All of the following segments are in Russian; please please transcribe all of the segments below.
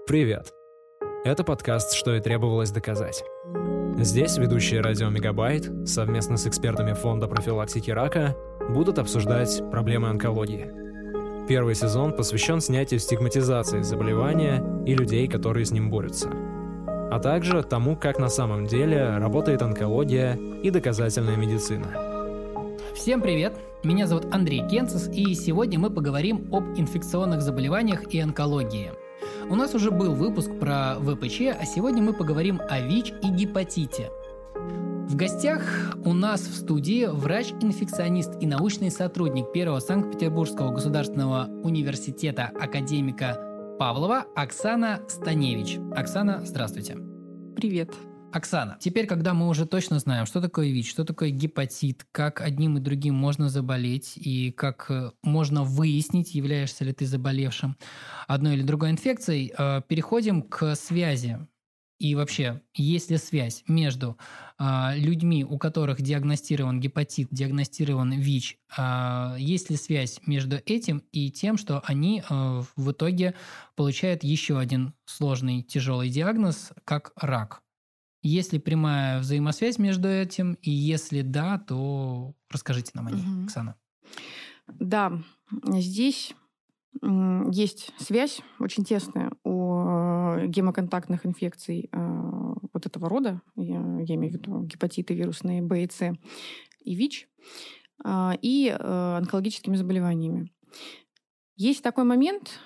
Привет! Это подкаст «Что и требовалось доказать». Здесь ведущие радио «Мегабайт» совместно с экспертами Фонда профилактики рака будут обсуждать проблемы онкологии. Первый сезон посвящен снятию стигматизации заболевания и людей, которые с ним борются, а также тому, как на самом деле работает онкология и доказательная медицина. Всем привет! Меня зовут Андрей Кенцес, и сегодня мы поговорим об инфекционных заболеваниях и онкологии. У нас уже был выпуск про ВПЧ, а сегодня мы поговорим о ВИЧ и гепатите. В гостях у нас в студии врач-инфекционист и научный сотрудник Первого Санкт-Петербургского государственного университета академика Павлова Оксана Станевич. Оксана, здравствуйте. Привет. Оксана, теперь, когда мы уже точно знаем, что такое ВИЧ, что такое гепатит, как одним и другим можно заболеть и как можно выяснить, являешься ли ты заболевшим одной или другой инфекцией, переходим к связи. И вообще, есть ли связь между людьми, у которых диагностирован гепатит, диагностирован ВИЧ, есть ли связь между этим и тем, что они в итоге получают еще один сложный, тяжелый диагноз, как рак? Есть ли прямая взаимосвязь между этим? И если да, то расскажите нам о ней, Оксана. Да, здесь есть связь очень тесная у гемоконтактных инфекций вот этого рода, я имею в виду гепатиты вирусные Б и С, и ВИЧ, и онкологическими заболеваниями. Есть такой момент,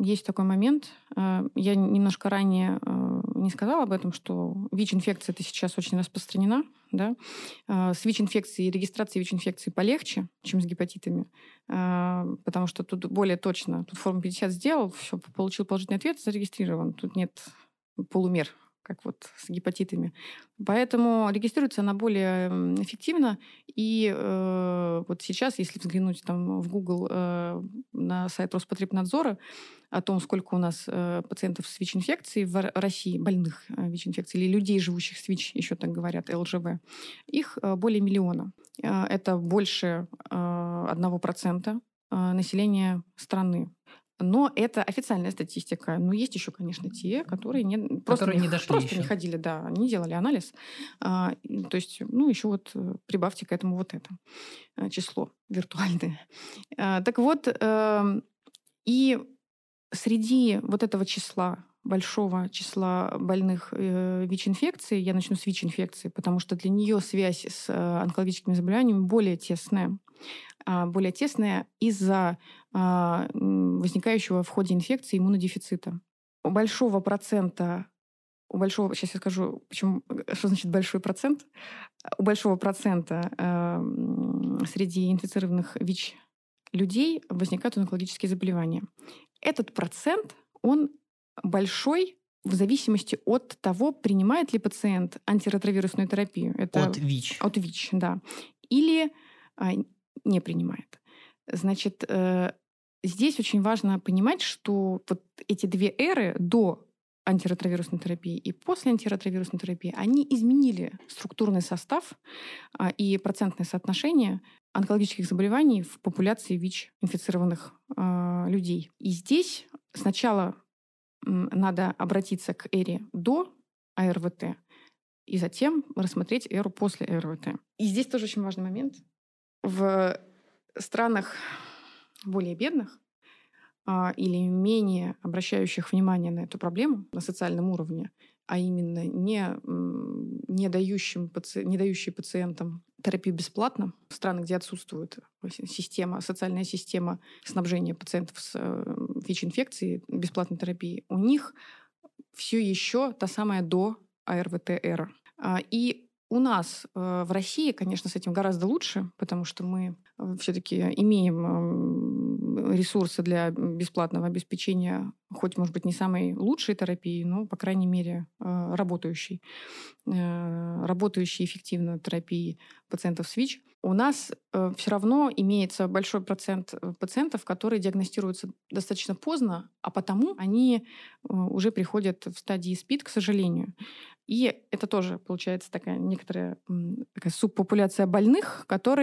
я немножко ранее не сказала об этом, что ВИЧ-инфекция это сейчас очень распространена. Да? С ВИЧ-инфекцией, регистрацией ВИЧ-инфекции полегче, чем с гепатитами, потому что тут более точно. Тут форму 50 сделал, все, получил положительный ответ, зарегистрирован. Тут нет полумер, как вот с гепатитами. Поэтому регистрируется она более эффективно. И вот сейчас, если взглянуть там, в Google на сайт Роспотребнадзора о том, сколько у нас пациентов с ВИЧ-инфекцией в России, больных ВИЧ-инфекцией, или людей, живущих с ВИЧ, еще так говорят, ЛЖВ, их более 1 миллиона. Это больше 1% населения страны. Но это официальная статистика. Но есть еще, конечно, те, которые не дошли просто не ходили, да, не делали анализ. То есть, еще вот прибавьте к этому вот это число виртуальное. Так вот, и среди вот этого числа, большого числа больных ВИЧ-инфекцией, я начну с ВИЧ-инфекции, потому что для нее связь с онкологическими заболеваниями более тесная из-за возникающего в ходе инфекции иммунодефицита. Сейчас я скажу, что значит большой процент. У большого процента среди инфицированных ВИЧ людей возникают онкологические заболевания. Этот процент, он большой в зависимости от того, принимает ли пациент антиретровирусную терапию. Это от ВИЧ. От ВИЧ, да. Или не принимает. Значит, здесь очень важно понимать, что вот эти две эры до антиретровирусной терапии и после антиретровирусной терапии, они изменили структурный состав и процентное соотношение онкологических заболеваний в популяции ВИЧ-инфицированных людей. И здесь сначала надо обратиться к эре до АРВТ и затем рассмотреть эру после АРВТ. И здесь тоже очень важный момент. В странах более бедных или менее обращающих внимание на эту проблему на социальном уровне, а именно не дающие пациентам терапию бесплатно, в странах, где отсутствует социальная система снабжения пациентов с ВИЧ-инфекцией бесплатной терапией, у них все еще та самая до АРВТ-эра. И у нас в России, конечно, с этим гораздо лучше, потому что мы все-таки имеем ресурсы для бесплатного обеспечения, хоть, может быть, не самой лучшей терапии, но, по крайней мере, работающей эффективно терапии пациентов с ВИЧ. У нас все равно имеется большой процент пациентов, которые диагностируются достаточно поздно, а потому они уже приходят в стадии СПИД, к сожалению. И это тоже, получается, некоторая субпопуляция больных, которые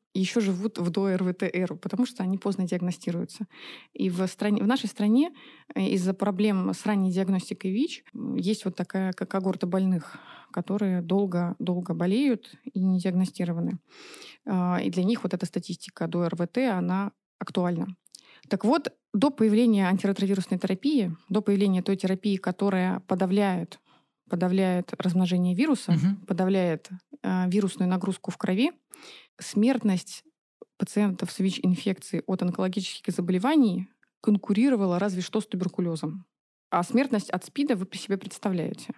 еще живут в до-РВТ-эру, потому что они поздно диагностируются. И в нашей стране из-за проблем с ранней диагностикой ВИЧ есть вот такая когорта больных, которые долго болеют и не диагностированы. И для них вот эта статистика до РВТ, она актуальна. Так вот, до появления антиретровирусной терапии, до появления той терапии, которая подавляет размножение вируса, подавляет вирусную нагрузку в крови, смертность пациентов с ВИЧ-инфекцией от онкологических заболеваний конкурировала разве что с туберкулезом. А смертность от СПИДа вы при себе представляете.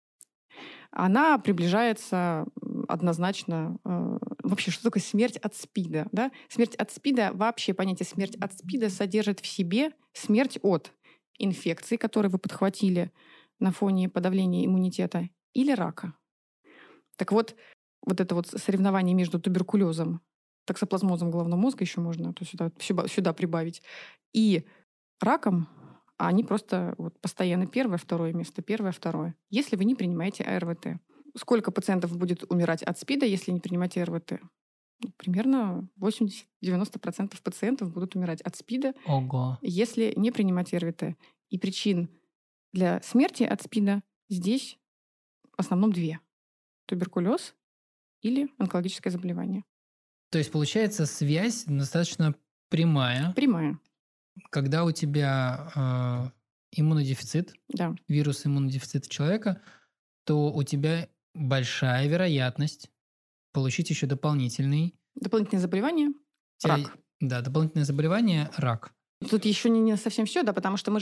Она приближается однозначно... Вообще, что такое смерть от СПИДа? Да? Смерть от СПИДа, вообще понятие смерть от СПИДа содержит в себе смерть от инфекции, которую вы подхватили на фоне подавления иммунитета, или рака. Так вот это вот соревнование между туберкулезом, токсоплазмозом головного мозга еще можно сюда прибавить, и раком, они просто вот постоянно первое, второе место, первое, второе. Если вы не принимаете АРВТ. Сколько пациентов будет умирать от СПИДа, если не принимать АРВТ? Примерно 80-90% пациентов будут умирать от СПИДа, если не принимать АРВТ. И причин для смерти от СПИДа здесь в основном две. Туберкулез или онкологическое заболевание. То есть, получается, связь достаточно прямая. Прямая. Когда у тебя иммунодефицит, да. Вирус иммунодефицита человека, то у тебя большая вероятность получить еще дополнительное заболевание – рак. Да, дополнительное заболевание – рак. Тут еще не совсем все, да, потому что мы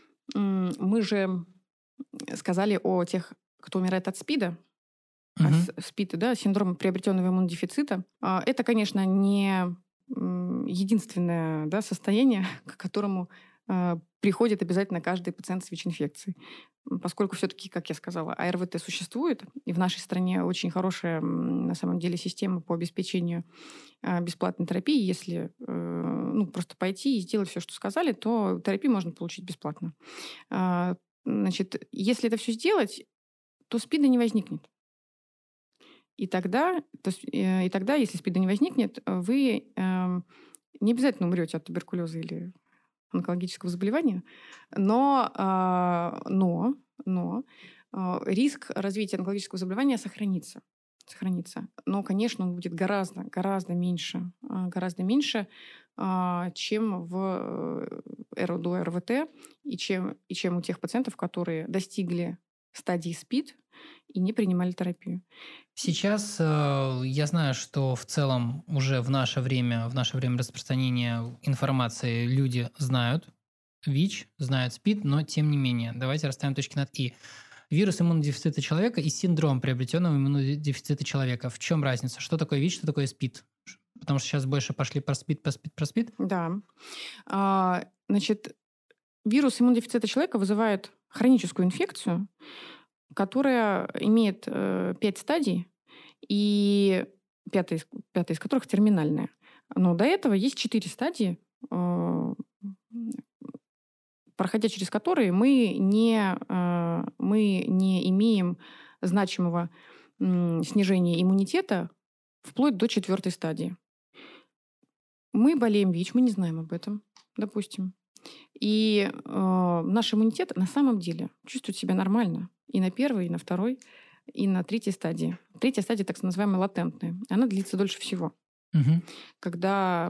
же сказали о тех, кто умирает от СПИДа, СПИД, да, синдром приобретенного иммунодефицита. Это, конечно, не единственное, да, состояние, к которому приходит обязательно каждый пациент с ВИЧ-инфекцией. Поскольку все-таки, как я сказала, АРВТ существует, и в нашей стране очень хорошая, на самом деле, система по обеспечению бесплатной терапии. Если просто пойти и сделать все, что сказали, то терапию можно получить бесплатно. Значит, если это все сделать, то СПИДа не возникнет. И тогда, если СПИДа не возникнет, вы не обязательно умрете от туберкулеза или онкологического заболевания, но риск развития онкологического заболевания сохранится. Но, конечно, он будет гораздо меньше, чем в эру до РВТ и чем у тех пациентов, которые достигли стадии СПИД и не принимали терапию. Сейчас я знаю, что в целом уже в наше время распространения информации люди знают ВИЧ, знают СПИД, но тем не менее, давайте расставим точки над «и». Вирус иммунодефицита человека и синдром приобретенного иммунодефицита человека. В чем разница? Что такое ВИЧ, что такое СПИД? Потому что сейчас больше пошли про СПИД. Да. Значит, вирус иммунодефицита человека вызывает хроническую инфекцию, которая имеет 5 стадий, и пятая из которых терминальная. Но до этого есть 4 стадии, проходя через которые мы не имеем значимого снижения иммунитета вплоть до 4 стадии. Мы болеем ВИЧ, мы не знаем об этом, допустим. И наш иммунитет на самом деле чувствует себя нормально и на 1-й, и на 2-й, и на 3-й стадии. 3-я стадия, так называемая латентная. Она длится дольше всего. Когда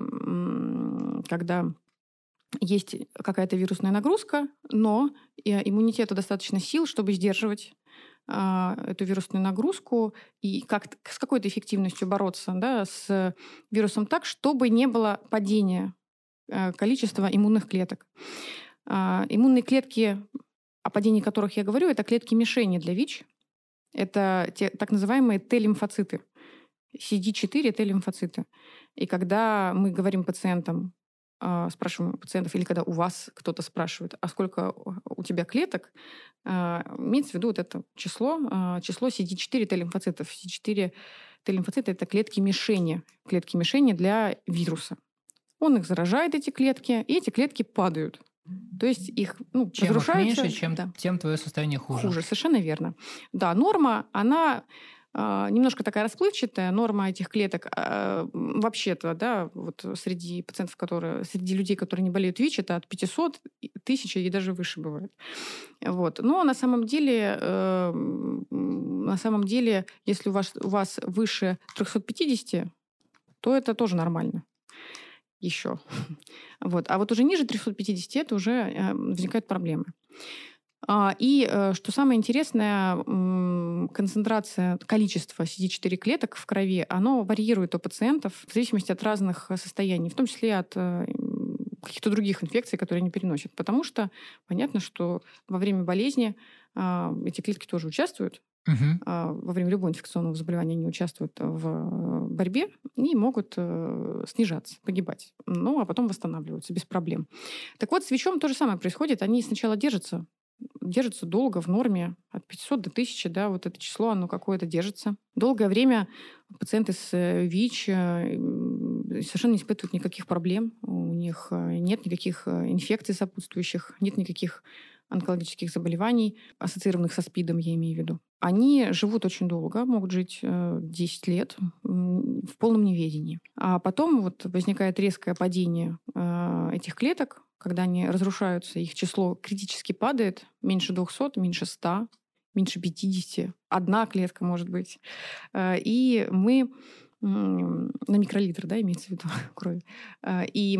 есть какая-то вирусная нагрузка, но иммунитету достаточно сил, чтобы сдерживать эту вирусную нагрузку и с какой-то эффективностью бороться, да, с вирусом так, чтобы не было падения количества иммунных клеток. Иммунные клетки, о падении которых я говорю, это клетки-мишени для ВИЧ. Это те так называемые Т-лимфоциты. CD4 Т-лимфоциты. И когда мы говорим пациентам, спрашиваем пациентов, или когда у вас кто-то спрашивает, а сколько у тебя клеток, имеется в виду вот это число CD4 Т-лимфоцитов. CD4 Т-лимфоциты — это клетки-мишени для вируса. Он их заражает, эти клетки, и эти клетки падают. То есть их разрушаются. Чем их меньше, тем твое состояние хуже. Совершенно верно. Да, норма, она немножко такая расплывчатая. Норма этих клеток вообще-то, да, вот среди пациентов, среди людей, которые не болеют ВИЧ, это от 500, 1000 и даже выше бывает. Вот. Но на самом деле, если у вас выше 350, то это тоже нормально еще. Вот. А вот уже ниже 350 это уже возникают проблемы. И что самое интересное, концентрация, количество CD4 клеток в крови, оно варьирует у пациентов в зависимости от разных состояний, в том числе от каких-то других инфекций, которые они переносят. Потому что понятно, что во время болезни эти клетки тоже участвуют. Во время любого инфекционного заболевания они участвуют в борьбе и могут снижаться, погибать. Ну, а потом восстанавливаются без проблем. Так вот, с ВИЧом то же самое происходит. Они сначала держатся долго в норме, от 500 до 1000, да, вот это число, оно какое-то держится. Долгое время пациенты с ВИЧ совершенно не испытывают никаких проблем, у них нет никаких инфекций сопутствующих, нет никаких онкологических заболеваний, ассоциированных со СПИДом, я имею в виду. Они живут очень долго, могут жить 10 лет в полном неведении. А потом вот возникает резкое падение этих клеток, когда они разрушаются, их число критически падает, меньше 200, меньше 100, меньше 50, одна клетка может быть. И мы на микролитр, да, имеется в виду крови. И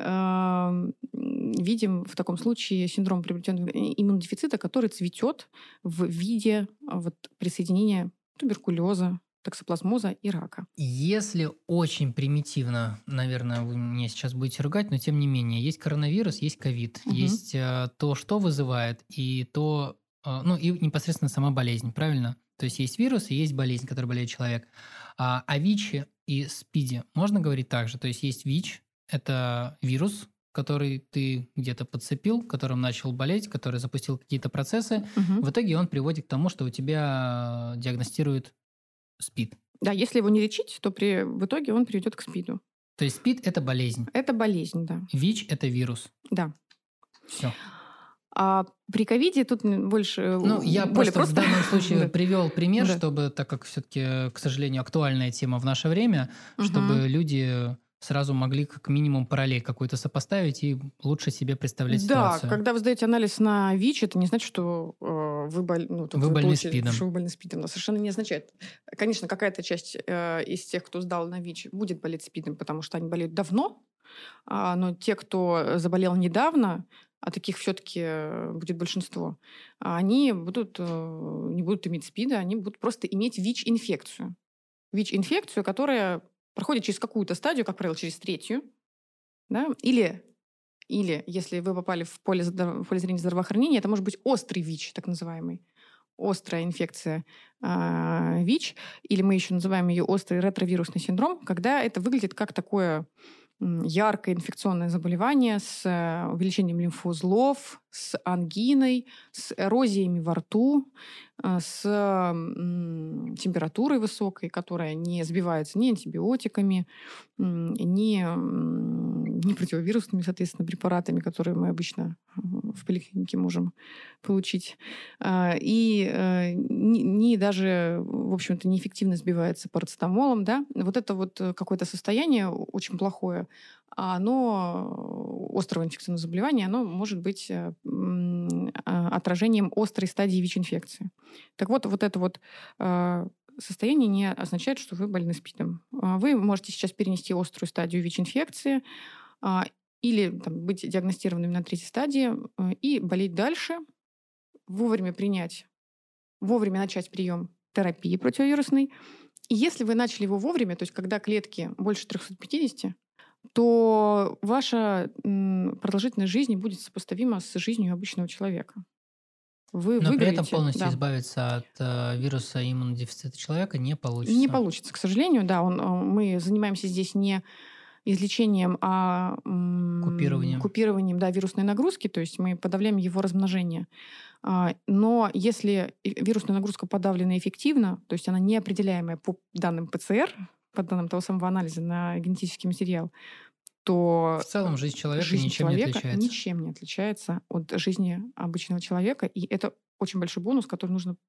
мы видим в таком случае синдром приобретенного иммунодефицита, который цветет в виде вот присоединения туберкулеза, токсоплазмоза и рака. Если очень примитивно, наверное, вы меня сейчас будете ругать, но тем не менее, есть коронавирус, есть ковид, есть то, что вызывает, и то, ну и непосредственно сама болезнь, правильно? То есть есть вирус и есть болезнь, которой болеет человек. О ВИЧе и СПИДе можно говорить так же. То есть есть ВИЧ, это вирус, который ты где-то подцепил, которым начал болеть, который запустил какие-то процессы. В итоге он приводит к тому, что у тебя диагностируют СПИД. Да, если его не лечить, то в итоге он приведет к СПИДу. То есть СПИД – это болезнь. Это болезнь, да. ВИЧ – это вирус. Да. Все. А при ковиде тут больше... Я более просто в данном случае привел пример, Да. чтобы, так как все-таки, к сожалению, актуальная тема в наше время, чтобы люди сразу могли как минимум параллель какую-то сопоставить и лучше себе представлять ситуацию. Да, когда вы сдаете анализ на ВИЧ, это не значит, что вы больны СПИДом. Что вы больны СПИДом. Но совершенно не означает. Конечно, какая-то часть из тех, кто сдал на ВИЧ, будет болеть СПИДом, потому что они болеют давно, но те, кто заболел недавно, а таких все-таки будет большинство, они не будут иметь СПИДа, они будут просто иметь ВИЧ-инфекцию. ВИЧ-инфекцию, которая проходит через какую-то стадию, как правило, через 3-ю, да? Или если вы попали в поле зрения здравоохранения, это может быть острый ВИЧ, так называемый. Острая инфекция ВИЧ, или мы еще называем ее острый ретровирусный синдром, когда это выглядит как такое яркое инфекционное заболевание с увеличением лимфоузлов, с ангиной, с эрозиями во рту, с температурой высокой, которая не сбивается ни антибиотиками, ни противовирусными, соответственно, препаратами, которые мы обычно в поликлинике можем получить. И не даже, в общем-то, неэффективно сбивается парацетамолом. Да? Вот это вот какое-то состояние очень плохое, оно острого инфекционного заболевания, оно может быть отражением острой стадии ВИЧ-инфекции. Так вот это вот состояние не означает, что вы больны СПИДом. Вы можете сейчас перенести острую стадию ВИЧ-инфекции или быть диагностированным на 3-й стадии и болеть дальше, вовремя начать прием терапии противовирусной. И если вы начали его вовремя, то есть когда клетки больше 350, то ваша продолжительность жизни будет сопоставима с жизнью обычного человека. Вы Но выиграете, при этом полностью да. избавиться от вируса иммунодефицита человека не получится. Не получится, к сожалению, да. Мы занимаемся здесь не излечением, а купированием вирусной нагрузки, то есть мы подавляем его размножение. Но если вирусная нагрузка подавлена эффективно, то есть она неопределяемая по данным ПЦР, по данным того самого анализа на генетический материал, то в целом жизнь человека ничем не отличается. Ничем не отличается от жизни обычного человека. И это очень большой бонус, который нужно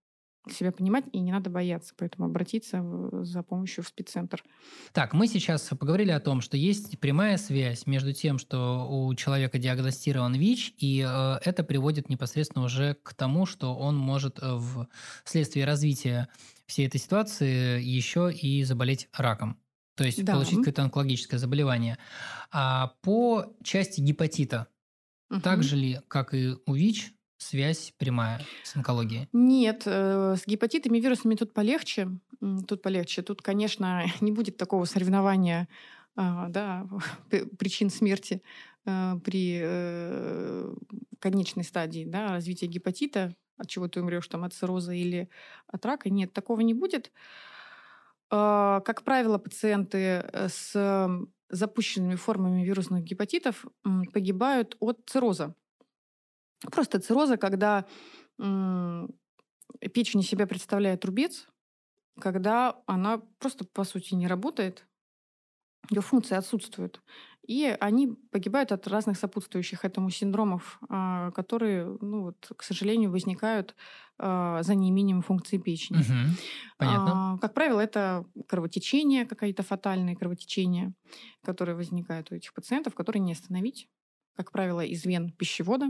себя понимать, и не надо бояться, поэтому обратиться за помощью в спеццентр. Так, мы сейчас поговорили о том, что есть прямая связь между тем, что у человека диагностирован ВИЧ, и это приводит непосредственно уже к тому, что он может вследствие развития всей этой ситуации еще и заболеть раком. То есть Да. получить какое-то онкологическое заболевание. А по части гепатита, так Мгм. же ли, как и у ВИЧ, связь прямая с онкологией? Нет, с гепатитами вирусными тут полегче. Тут полегче. Тут, конечно, не будет такого соревнования да, причин смерти при конечной стадии да, развития гепатита, от чего ты умрешь, там, от цирроза или от рака. Нет, такого не будет. Как правило, пациенты с запущенными формами вирусных гепатитов погибают от цирроза. Просто цирроза, когда печень из себя представляет рубец, когда она просто, по сути, не работает, ее функции отсутствуют. И они погибают от разных сопутствующих этому синдромов, которые, ну, вот, к сожалению, возникают за неимением функции печени. Мгм. Понятно. Как правило, это кровотечения, какие-то фатальные кровотечения, которые возникают у этих пациентов, которые не остановить. Как правило, из вен пищевода.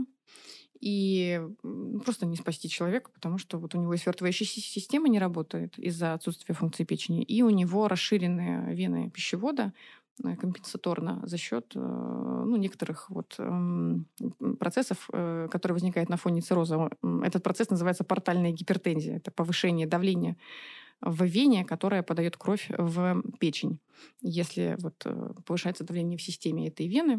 И просто не спасти человека, потому что вот у него и свертывающая система не работает из-за отсутствия функции печени, и у него расширенные вены пищевода компенсаторно за счет некоторых вот, процессов, которые возникают на фоне цирроза. Этот процесс называется портальная гипертензия. Это повышение давления в вене, которая подает кровь в печень. Если вот, повышается давление в системе этой вены,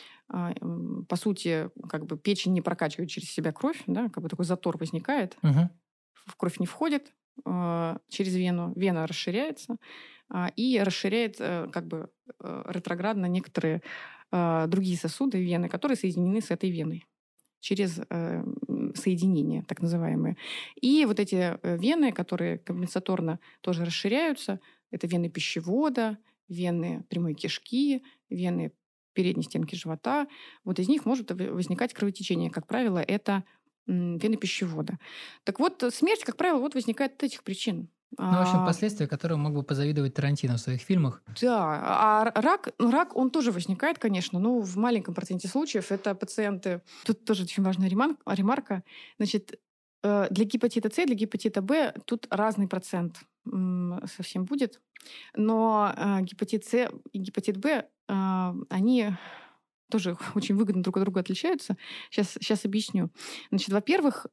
по сути, как бы печень не прокачивает через себя кровь, да, как бы такой затор возникает, Мгм. в кровь не входит через вену, вена расширяется и расширяет как бы ретроградно некоторые другие сосуды вены, которые соединены с этой веной через соединения, так называемые. И вот эти вены, которые компенсаторно тоже расширяются, это вены пищевода, вены прямой кишки, вены передней стенки живота. Вот из них может возникать кровотечение. Как правило, это вены пищевода. Так вот, смерть, как правило, вот возникает от этих причин. Ну, в общем, последствия, которые мог бы позавидовать Тарантино в своих фильмах. Да, а рак, он тоже возникает, конечно, но в маленьком проценте случаев. Это пациенты... Тут тоже очень важная ремарка. Значит, для гепатита С, для гепатита Б тут разный процент совсем будет. Но гепатит С и гепатит Б, они тоже очень выгодно друг от друга отличаются. Сейчас объясню. Значит, во-первых,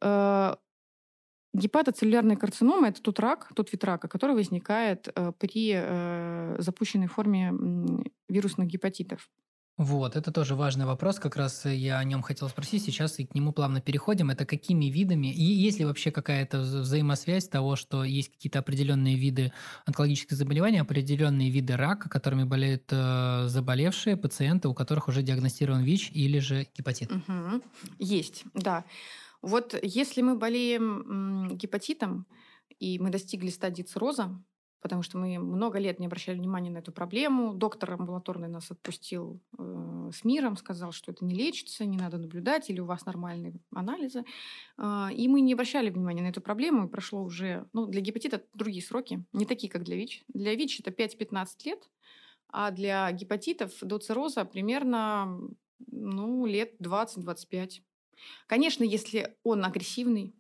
гепатоцеллюлярная карцинома — это тот вид рака, который возникает при запущенной форме вирусных гепатитов. Вот, это тоже важный вопрос, как раз я о нем хотел спросить, сейчас и к нему плавно переходим. Это какими видами, и есть ли вообще какая-то взаимосвязь того, что есть какие-то определенные виды онкологических заболеваний, определенные виды рака, которыми болеют заболевшие пациенты, у которых уже диагностирован ВИЧ или же гепатит? Мгм. Есть, да. Вот если мы болеем гепатитом, и мы достигли стадии цирроза, потому что мы много лет не обращали внимания на эту проблему, доктор амбулаторный нас отпустил с миром, сказал, что это не лечится, не надо наблюдать, или у вас нормальные анализы. И мы не обращали внимания на эту проблему, и прошло уже... Ну, для гепатита другие сроки, не такие, как для ВИЧ. Для ВИЧ это 5-15 лет, а для гепатитов до цирроза примерно лет 20-25. Конечно, если он агрессивный,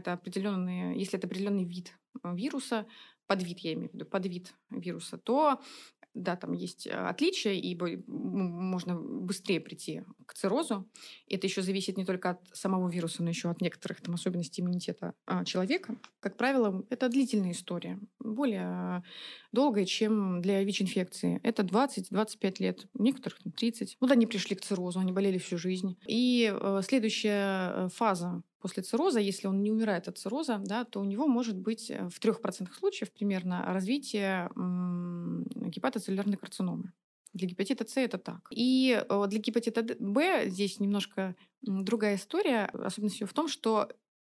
если это определенный вид вируса, подвид, я имею в виду, подвид вируса, то да, там есть отличия, и можно быстрее прийти к циррозу. Это еще зависит не только от самого вируса, но еще от некоторых там особенностей иммунитета человека. Как правило, это длительная история, более долгая, чем для ВИЧ-инфекции. Это 20-25 лет, у некоторых 30. Вот они пришли к циррозу, они болели всю жизнь. И следующая фаза после цирроза, если он не умирает от цирроза, да, то у него может быть в 3% случаев примерно развитие гепатоцеллюлярной карциномы. Для гепатита С это так. И для гепатита Б здесь немножко другая история. Особенность ее в том, что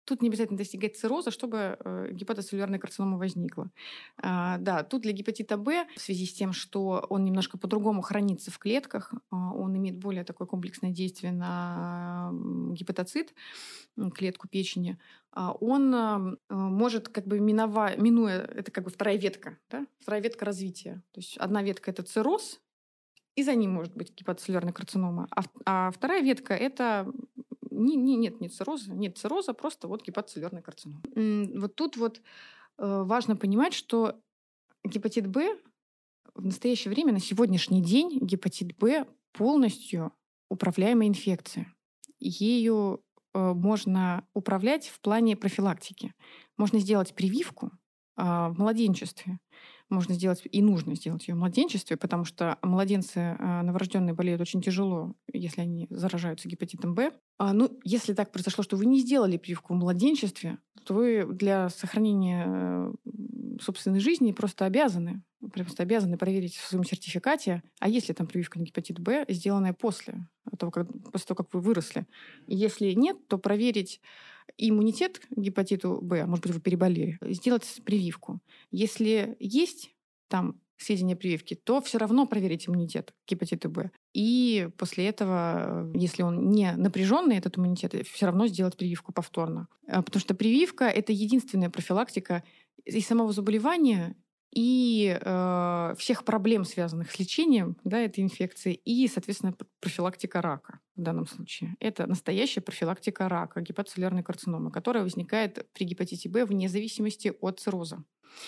Тут не обязательно достигать цирроза, чтобы гепатоцеллюлярная карцинома возникла. Да, тут для гепатита Б, в связи с тем, что он немножко по-другому хранится в клетках, он имеет более такое комплексное действие на гепатоцит, клетку печени, он может как бы минуя, это как бы вторая ветка, да? Вторая ветка развития. То есть одна ветка — это цирроз, и за ним может быть гепатоцеллюлярная карцинома. А вторая ветка — это нет цирроза, просто вот гепатоцеллюлярная карцинома. Вот тут вот важно понимать, что гепатит Б в настоящее время, на сегодняшний день, гепатит Б полностью управляемая инфекция. Ею можно управлять в плане профилактики. Можно сделать прививку в младенчестве. Можно сделать и нужно сделать ее в младенчестве, потому что младенцы новорожденные болеют очень тяжело, если они заражаются гепатитом Б. Если так произошло, что вы не сделали прививку в младенчестве, то вы для сохранения собственной жизни просто обязаны проверить в своем сертификате, а есть ли там прививка на гепатит Б, сделанная после того, как вы выросли. И если нет, то проверить иммунитет к гепатиту Б, может быть, вы переболели, сделать прививку. Если есть там сведения о прививке, то все равно проверить иммунитет к гепатиту Б. И после этого, если он не напряженный, этот иммунитет, все равно сделать прививку повторно. Потому что прививка — это единственная профилактика и самого заболевания, и всех проблем, связанных с лечением, да, этой инфекции, и, соответственно, профилактика рака в данном случае. Это настоящая профилактика рака, гепатоцеллюлярной карциномы, которая возникает при гепатите Б вне зависимости от цирроза.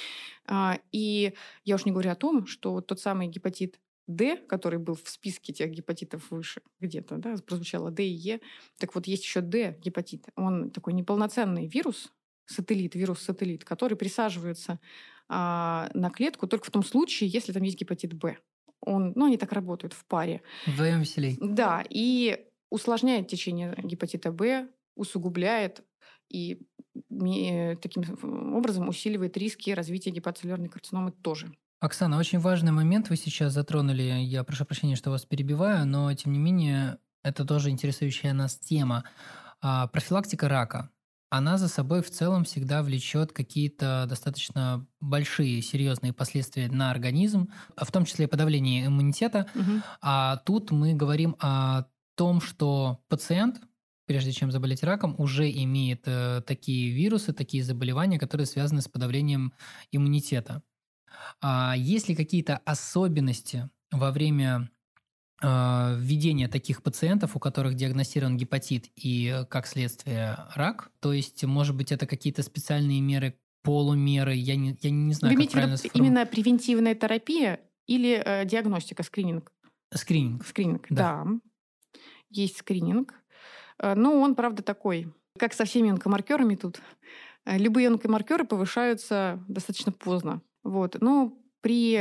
И я уж не говорю о том, что тот самый гепатит Д, который был в списке тех гепатитов выше где-то, да, прозвучало Д и Е, так вот есть еще Д-гепатит. Он такой неполноценный вирус-сателлит, который присаживается на клетку только в том случае, если там есть гепатит Б. Они так работают в паре. Вдвоем веселей. Да, и усложняет течение гепатита Б, усугубляет и таким образом усиливает риски развития гепатоцеллюлярной карциномы тоже. Оксана, очень важный момент вы сейчас затронули. Я прошу прощения, что вас перебиваю, но тем не менее это тоже интересующая нас тема. Профилактика рака. Она за собой в целом всегда влечет какие-то достаточно большие, серьезные последствия на организм, в том числе подавление иммунитета. Угу. А тут мы говорим о том, что пациент, прежде чем заболеть раком, уже имеет такие вирусы, такие заболевания, которые связаны с подавлением иммунитета. Есть ли какие-то особенности во время введения таких пациентов, у которых диагностирован гепатит и, как следствие, рак? То есть, может быть, это какие-то специальные меры, полумеры? Я не знаю, как правильно сформулировать. Именно превентивная терапия или диагностика, скрининг? Скрининг, да. Есть скрининг. Но он, правда, такой, как со всеми онкомаркерами тут. Любые онкомаркеры повышаются достаточно поздно. Но при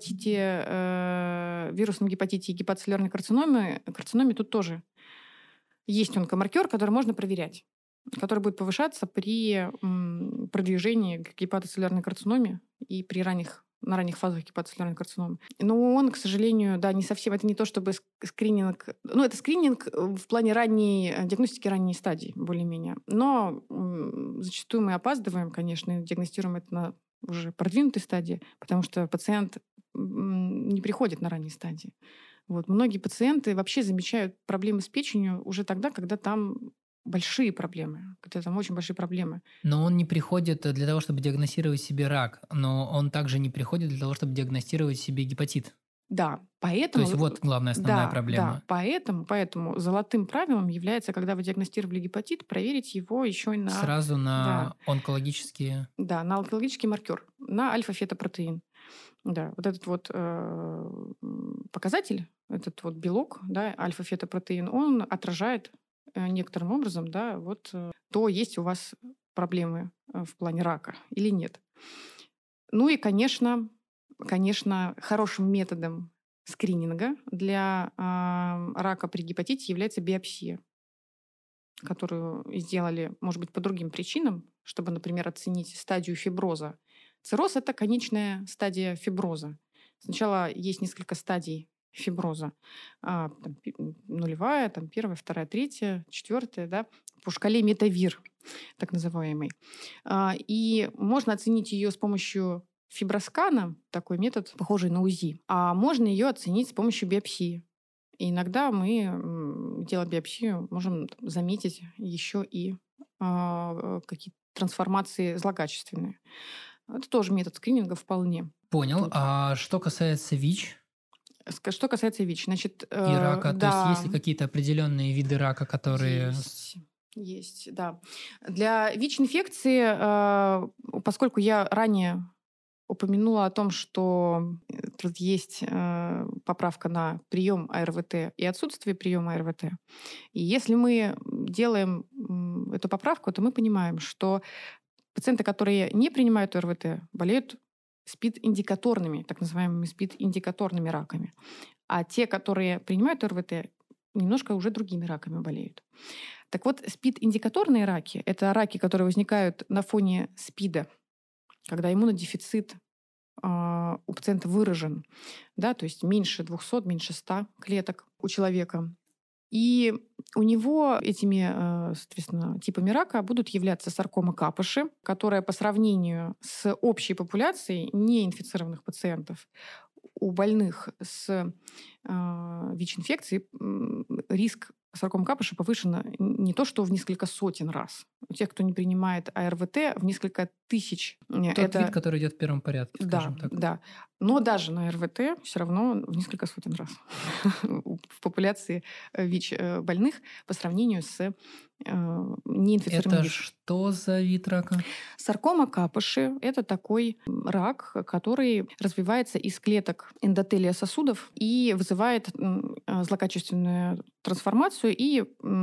вирусном гепатите и гепатоцеллюлярной карциноме тут тоже есть онкомаркер, который можно проверять, который будет повышаться при продвижении к гепатоцеллюлярной карциноме и на ранних фазах гепатоцеллюлярной карциномы. Но он, к сожалению, не совсем, это не то чтобы скрининг, это скрининг в плане ранней диагностики, ранней стадии, более-менее. Но зачастую мы опаздываем, конечно, и диагностируем это на уже продвинутой стадии, потому что пациент не приходит на ранней стадии. Многие пациенты вообще замечают проблемы с печенью уже тогда, когда там большие проблемы, когда там очень большие проблемы. Но он не приходит для того, чтобы диагностировать себе рак, но он также не приходит для того, чтобы диагностировать себе гепатит. Да, поэтому... То есть вот главная основная проблема. Да, поэтому золотым правилом является, когда вы диагностировали гепатит, проверить его еще и сразу на онкологические... Да, на онкологический маркер, на альфа-фетопротеин. Да, вот этот вот показатель, этот вот белок, да, альфа-фетопротеин, он отражает некоторым образом, да, то есть у вас проблемы в плане рака или нет. И, конечно, хорошим методом скрининга для рака при гепатите является биопсия, которую сделали, может быть, по другим причинам, чтобы, например, оценить стадию фиброза. Цирроз — это конечная стадия фиброза. Сначала есть несколько стадий фиброза. Нулевая, первая, вторая, третья, четвертая, да, по шкале Метавир. так называемый. И можно оценить ее с помощью фиброскана, такой метод, похожий на УЗИ, а можно ее оценить с помощью биопсии. И иногда мы, делая биопсию, можем заметить еще и какие-то трансформации злокачественные. Это тоже метод скрининга вполне. Понял. Тут. А что касается ВИЧ Что касается ВИЧ, значит... и рака, то да, есть есть ли какие-то определенные виды рака, которые... Есть, да. Для ВИЧ-инфекции, поскольку я ранее упомянула о том, что тут есть поправка на прием АРВТ и отсутствие приема АРВТ. И если мы делаем эту поправку, то мы понимаем, что пациенты, которые не принимают АРВТ, болеют СПИД-индикаторными, так называемыми СПИД-индикаторными раками. А те, которые принимают АРВТ, немножко уже другими раками болеют. Так вот, СПИД-индикаторные раки — это раки, которые возникают на фоне СПИДа, когда иммунодефицит у пациента выражен, да, то есть меньше 200, меньше 100 клеток у человека. И у него этими, соответственно, типами рака будут являться саркома Капоши, которая по сравнению с общей популяцией неинфицированных пациентов, у больных с ВИЧ-инфекцией риск саркомы Капоши повышен не то что в несколько сотен раз. У тех, кто не принимает АРВТ, в несколько тысяч. Тот вид, который идет в первом порядке, скажем так. Да. Но даже на АРВТ все равно в несколько сотен раз в популяции ВИЧ-больных по сравнению с неинфицированными. Это что за вид рака? Саркома Капоши — это такой рак, который развивается из клеток эндотелия сосудов и вызывает злокачественную трансформацию и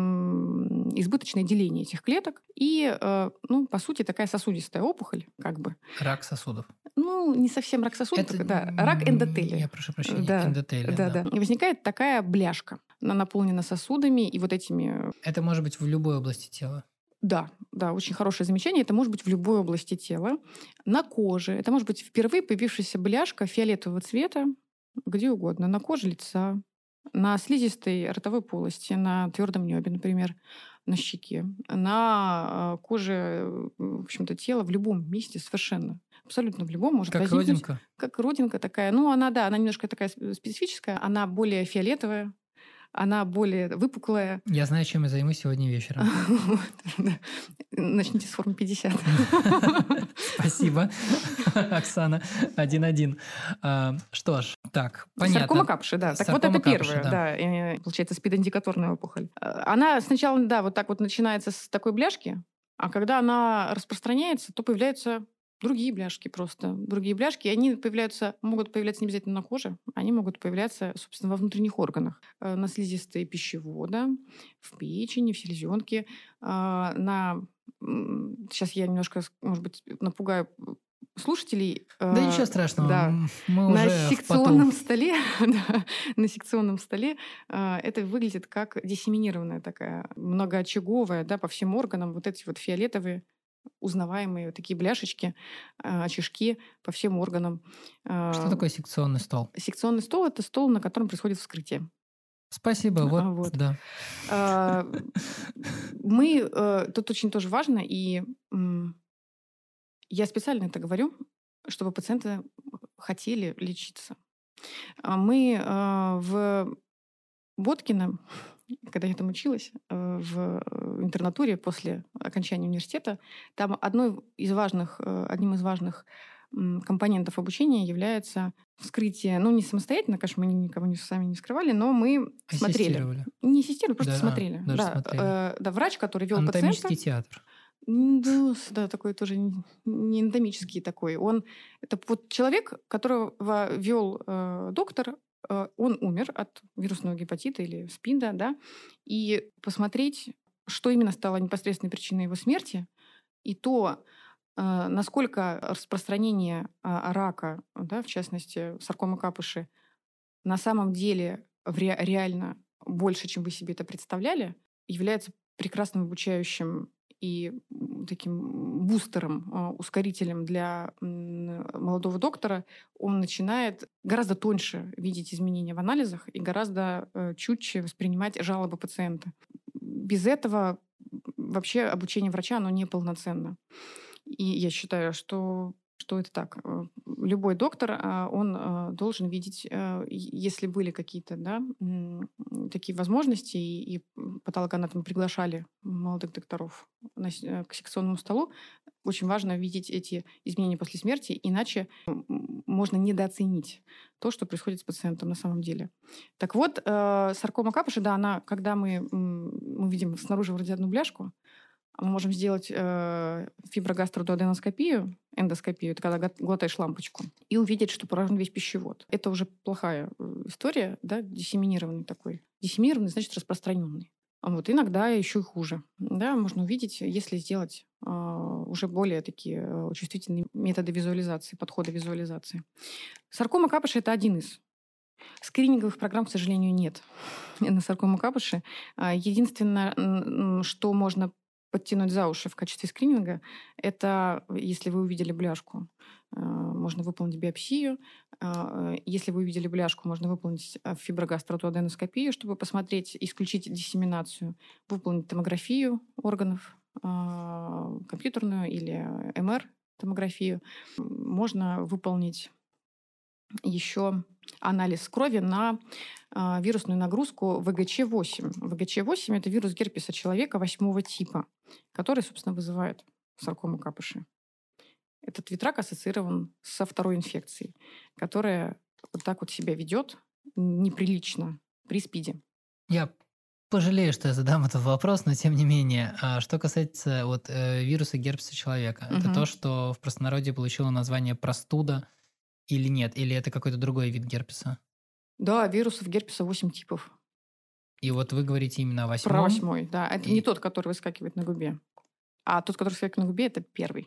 избыточное деление этих клеток. И, по сути, такая сосудистая опухоль, как бы. Рак сосудов. Не совсем рак сосудов, рак эндотелия. Я прошу прощения, эндотелия. Да. И возникает такая бляшка. Она наполнена сосудами и вот этими... Это может быть в любой области тела. Да, очень хорошее замечание. Это может быть в любой области тела. На коже. Это может быть впервые появившаяся бляшка фиолетового цвета, где угодно. На коже лица, на слизистой ротовой полости, на твердом небе, например, на щеке, на коже, в общем-то, тела в любом месте совершенно. Абсолютно в любом может как возникнуть. Родинка? Как родинка такая. Она немножко такая специфическая. Она более фиолетовая, она более выпуклая. Я знаю, чем я займусь сегодня вечером. Начните с формы 50. Спасибо, Оксана. 1-1. Что ж, так, понятно. Саркома Капоши, да. Так вот это первое, да. Получается, спидоиндикаторная опухоль. Она сначала, вот так вот начинается с такой бляшки, а когда она распространяется, то появляются другие бляшки просто. Другие бляшки, и они могут появляться не обязательно на коже, они могут появляться, собственно, во внутренних органах. На слизистой пищевода, в печени, в селезенке. Сейчас я немножко, может быть, напугаю слушателей. Да ничего страшного. Да. Мы на уже секционном столе, на секционном столе это выглядит как диссеминированная такая многоочаговая, по всем органам вот эти вот фиолетовые узнаваемые такие бляшечки, очишки по всем органам. Что такое секционный стол? Секционный стол — это стол, на котором происходит вскрытие. Спасибо, да. Тут очень тоже важно, и я специально это говорю, чтобы пациенты хотели лечиться. Мы в Боткино, когда я там училась, в интернатуре после окончания университета, там одним из важных компонентов обучения является вскрытие, не самостоятельно, конечно, мы никого сами не вскрывали, но мы смотрели. Не ассистировали, просто смотрели. Да, врач, который вел пациента. Анатомический театр. Да, такой тоже не анатомический такой. Это вот человек, которого вел доктор. Он умер от вирусного гепатита или СПИДа, да, и посмотреть, что именно стало непосредственной причиной его смерти, и то, насколько распространение рака, в частности, саркомы Капоши, на самом деле реально больше, чем вы себе это представляли, является прекрасным обучающим и таким бустером, ускорителем для молодого доктора. Он начинает гораздо тоньше видеть изменения в анализах и гораздо чутче воспринимать жалобы пациента. Без этого вообще обучение врача, оно неполноценно. И я считаю, что это так. Любой доктор, он должен видеть, если были какие-то, да, такие возможности, и патологоанатомы приглашали молодых докторов к секционному столу, очень важно видеть эти изменения после смерти, иначе можно недооценить то, что происходит с пациентом на самом деле. Так вот, саркома Капоши, да, она, когда мы видим снаружи вроде одну бляшку, мы можем сделать фиброгастродуоденоскопию, эндоскопию, это когда глотаешь лампочку, и увидеть, что поражен весь пищевод. Это уже плохая история, да, диссеминированный такой. Диссеминированный значит распространенный. Вот, иногда еще и хуже. Да, можно увидеть, если сделать уже более такие чувствительные методы визуализации, подходы визуализации. Саркома Капоши – это один из. Скрининговых программ, к сожалению, нет на саркому Капоши. Единственное, что можно подтянуть за уши в качестве скрининга, это если вы увидели бляшку, можно выполнить биопсию. Если вы увидели бляшку, можно выполнить фиброгастродуоденоскопию, чтобы посмотреть, исключить диссеминацию, выполнить томографию органов, компьютерную или МР-томографию. Можно выполнить еще анализ крови на вирусную нагрузку ВГЧ-8. ВГЧ-8 – это вирус герпеса человека 8 типа, который, собственно, вызывает саркому Капоши. Этот ветрак ассоциирован со второй инфекцией, которая вот так вот себя ведет неприлично при СПИДе. Я пожалею, что я задам этот вопрос, но тем не менее. Что касается вируса герпеса человека, это то, что в простонародье получило название простуда или нет? Или это какой-то другой вид герпеса? Да, вирусов герпеса 8 типов. И вот вы говорите именно о 8-м? Про 8-й, да. Это не тот, который выскакивает на губе. А тот, который выскакивает на губе, это первый.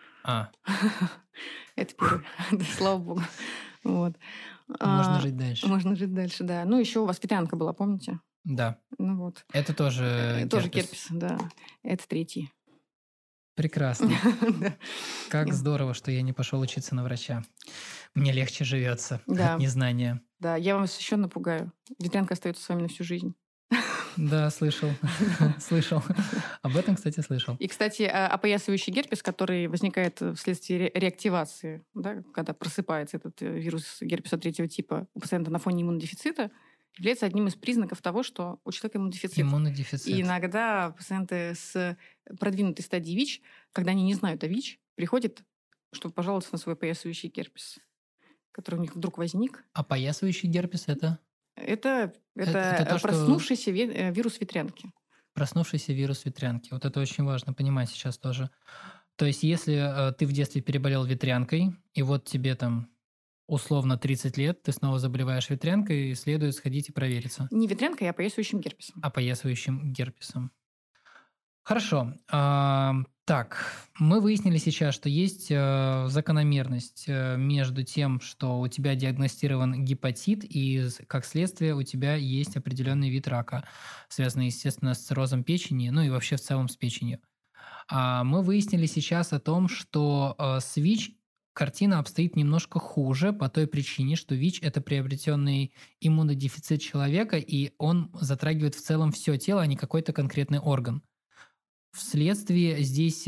Это первый. Слава богу. Вот. Можно жить дальше. Можно жить дальше, да. Ну, еще у вас ветрянка была, помните? Да. Ну вот. Это тоже тоже герпес, да. Это третий. Прекрасно. Как здорово, что я не пошел учиться на врача. Мне легче живется от незнания. Да, я вам еще напугаю. Ветрянка остается с вами на всю жизнь. Да, слышал. Слышал. Об этом, кстати, слышал. И, кстати, опоясывающий герпес, который возникает вследствие реактивации, да, когда просыпается этот вирус герпеса третьего типа у пациента на фоне иммунодефицита, является одним из признаков того, что у человека иммунодефицит. И иногда пациенты с продвинутой стадией ВИЧ, когда они не знают о ВИЧ, приходят, чтобы пожаловаться на свой опоясывающий герпес, который у них вдруг возник. Опоясывающий герпес это? Это проснувшийся вирус ветрянки. Проснувшийся вирус ветрянки. Вот это очень важно понимать сейчас тоже. То есть, если ты в детстве переболел ветрянкой, и вот тебе там условно 30 лет, ты снова заболеваешь ветрянкой, следует сходить и провериться. Не ветрянкой, а опоясывающим герпесом. Опоясывающим герпесом. Хорошо. Так, мы выяснили сейчас, что есть закономерность между тем, что у тебя диагностирован гепатит, и как следствие у тебя есть определенный вид рака, связанный, естественно, с циррозом печени, ну и вообще в целом с печенью. Мы выяснили сейчас о том, что с ВИЧ картина обстоит немножко хуже по той причине, что ВИЧ – это приобретенный иммунодефицит человека, и он затрагивает в целом все тело, а не какой-то конкретный орган. Вследствие здесь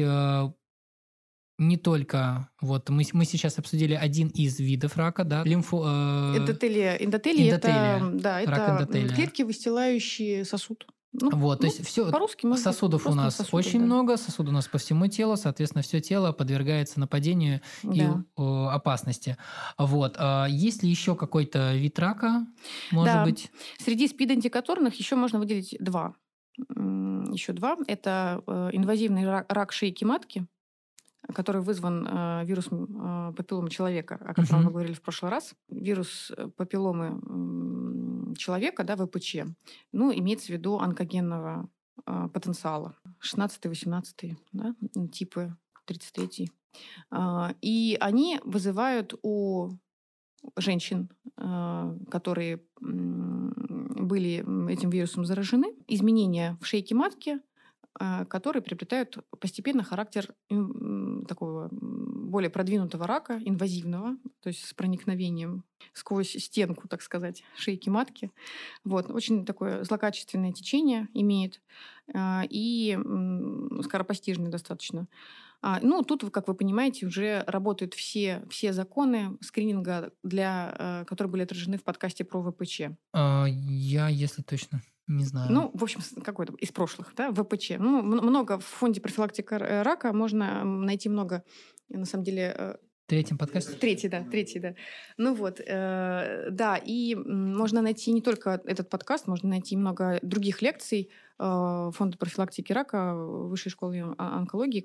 не только… Вот мы сейчас обсудили один из видов рака, да, Эндотелия. Это клетки, выстилающие сосуд. То есть все сосудов у нас очень много, сосудов у нас по всему телу, соответственно, все тело подвергается нападению и опасности. Есть ли еще какой-то вид рака, может быть? Среди СПИД-индикаторных еще можно выделить два. Это инвазивный рак шейки матки, который вызван вирусом папилломы человека, о котором мы говорили в прошлый раз. Вирус папилломы человека, да, ВПЧ, имеется в виду онкогенного потенциала. 16-18 да, типы, 33-й. И они вызывают у женщин, которые были этим вирусом заражены, изменения в шейке матки, которые приобретают постепенно характер такого более продвинутого рака, инвазивного, то есть с проникновением сквозь стенку, так сказать, шейки матки. Вот. Очень такое злокачественное течение имеет и скоропостижное достаточно. Тут, как вы понимаете, уже работают все законы скрининга, которые были отражены в подкасте про ВПЧ. Я, если точно, не знаю. В общем, какой-то из прошлых, да, ВПЧ. Много в фонде профилактики рака можно найти много, на самом деле... В третьем подкасте? Третий, да. И можно найти не только этот подкаст, можно найти много других лекций Фонда профилактики рака Высшей школы онкологии,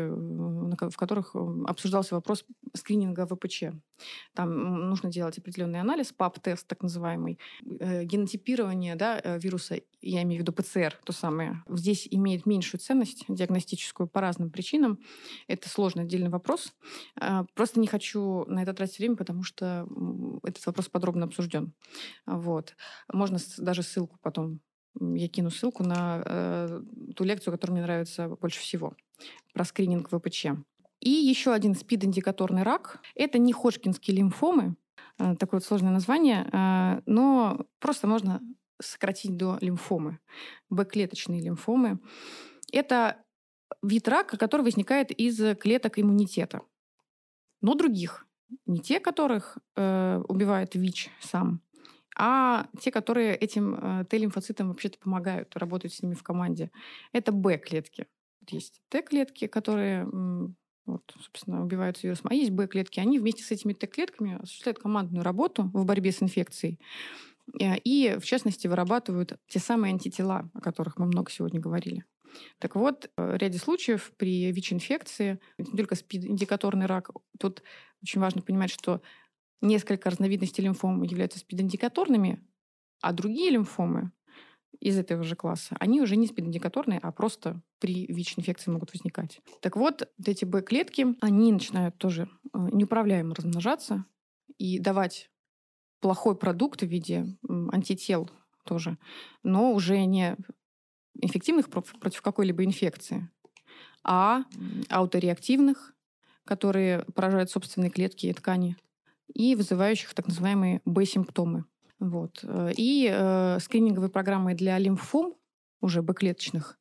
в которых обсуждался вопрос скрининга ВПЧ. Там нужно делать определенный анализ, ПАП-тест так называемый, генотипирование вируса, я имею в виду ПЦР, то самое. Здесь имеет меньшую ценность диагностическую по разным причинам. Это сложный отдельный вопрос. Просто не хочу на это тратить время, потому что этот вопрос подробно обсужден. Вот. Можно даже ссылку потом. Я кину ссылку на ту лекцию, которая мне нравится больше всего, про скрининг ВПЧ. И еще один СПИД-индикаторный рак. Это не ходжкинские лимфомы, такое вот сложное название, но просто можно сократить до лимфомы, Б-клеточные лимфомы. Это вид рака, который возникает из клеток иммунитета, но других, не те, которых убивает ВИЧ сам, а те, которые этим Т-лимфоцитам вообще-то помогают, работают с ними в команде. Это Б-клетки. Есть Т-клетки, которые, собственно, убиваются вирусом, а есть Б-клетки. Они вместе с этими Т-клетками осуществляют командную работу в борьбе с инфекцией и, в частности, вырабатывают те самые антитела, о которых мы много сегодня говорили. Так вот, в ряде случаев при ВИЧ-инфекции, не только СПИД-индикаторный рак, тут очень важно понимать, что несколько разновидностей лимфом являются СПИД-индикаторными, а другие лимфомы из этого же класса, они уже не СПИД-индикаторные, а просто при ВИЧ-инфекции могут возникать. Так вот эти Б-клетки, они начинают тоже неуправляемо размножаться и давать плохой продукт в виде антител тоже, но уже не инфективных против какой-либо инфекции, а аутореактивных, которые поражают собственные клетки и ткани, и вызывающих так называемые Б-симптомы. Вот. И скрининговые программы для лимфом, уже Б-клеточных,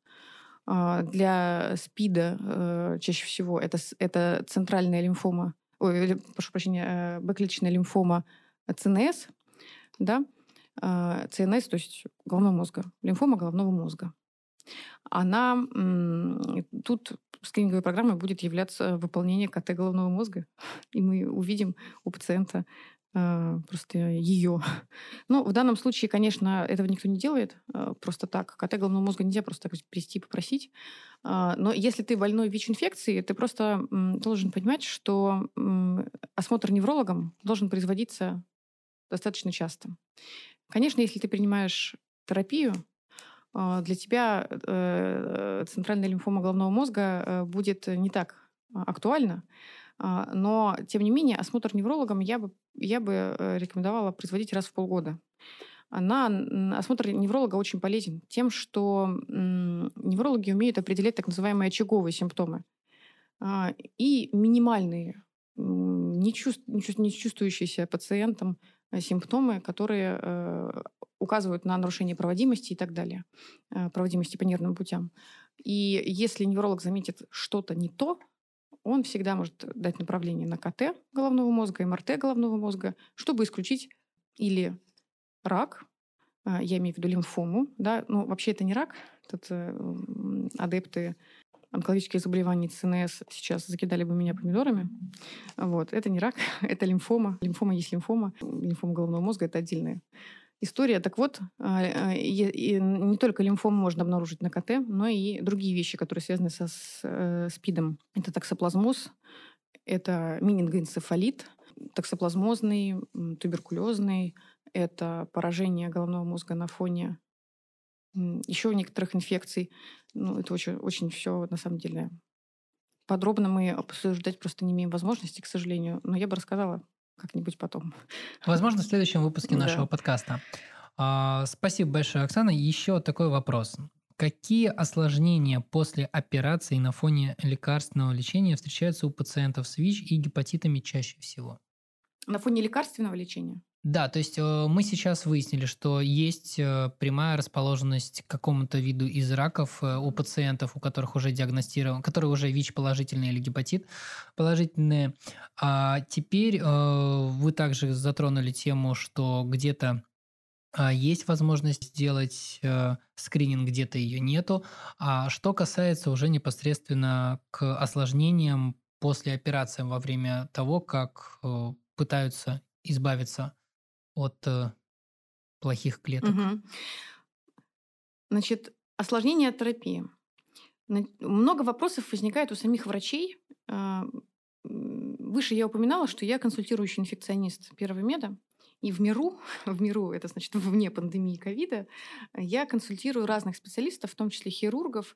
для СПИДа чаще всего это центральная лимфома, прошу прощения, Б-клеточная лимфома ЦНС, да, ЦНС, то есть головного мозга, лимфома головного мозга. Тут скрининговой программой будет являться выполнение КТ головного мозга, и мы увидим у пациента просто ее. Но в данном случае, конечно, этого никто не делает просто так. КТ головного мозга нельзя просто так прийти и попросить. Но если ты больной ВИЧ-инфекцией, ты просто должен понимать, что осмотр неврологом должен производиться достаточно часто. Конечно, если ты принимаешь терапию, для тебя центральная лимфома головного мозга будет не так актуальна, но, тем не менее, осмотр неврологом я бы рекомендовала производить раз в полгода. Осмотр невролога очень полезен тем, что неврологи умеют определять так называемые очаговые симптомы и минимальные, не чувствующиеся пациентам симптомы, которые указывают на нарушение проводимости и так далее, проводимости по нервным путям. И если невролог заметит что-то не то, он всегда может дать направление на КТ головного мозга, МРТ головного мозга, чтобы исключить или рак, я имею в виду лимфому, да, вообще это не рак, тут адепты онкологических заболеваний ЦНС сейчас закидали бы меня помидорами. Вот. Это не рак, это лимфома. Лимфома есть лимфома. Лимфома головного мозга — это отдельная история. Так вот, и не только лимфому можно обнаружить на КТ, но и другие вещи, которые связаны со СПИДом. Это токсоплазмоз, это менингоэнцефалит, токсоплазмозный, туберкулезный, это поражение головного мозга на фоне еще некоторых инфекций. Это очень все, на самом деле, подробно мы обсуждать просто не имеем возможности, к сожалению. Но я бы рассказала как-нибудь потом. Возможно, в следующем выпуске нашего подкаста. Спасибо большое, Оксана. Еще такой вопрос. Какие осложнения после операции на фоне лекарственного лечения встречаются у пациентов с ВИЧ и гепатитами чаще всего? На фоне лекарственного лечения? Да, то есть мы сейчас выяснили, что есть прямая расположенность к какому-то виду из раков у пациентов, у которых уже диагностирован, которые уже ВИЧ положительные или гепатит положительные. А теперь вы также затронули тему, что где-то есть возможность сделать скрининг, где-то ее нету. А что касается уже непосредственно к осложнениям после операции во время того, как пытаются избавиться от плохих клеток. Мгм. Значит, осложнение терапии. Много вопросов возникает у самих врачей. Выше я упоминала, что я консультирующий инфекционист первого меда. И в миру, в миру, это значит вне пандемии ковида, я консультирую разных специалистов, в том числе хирургов,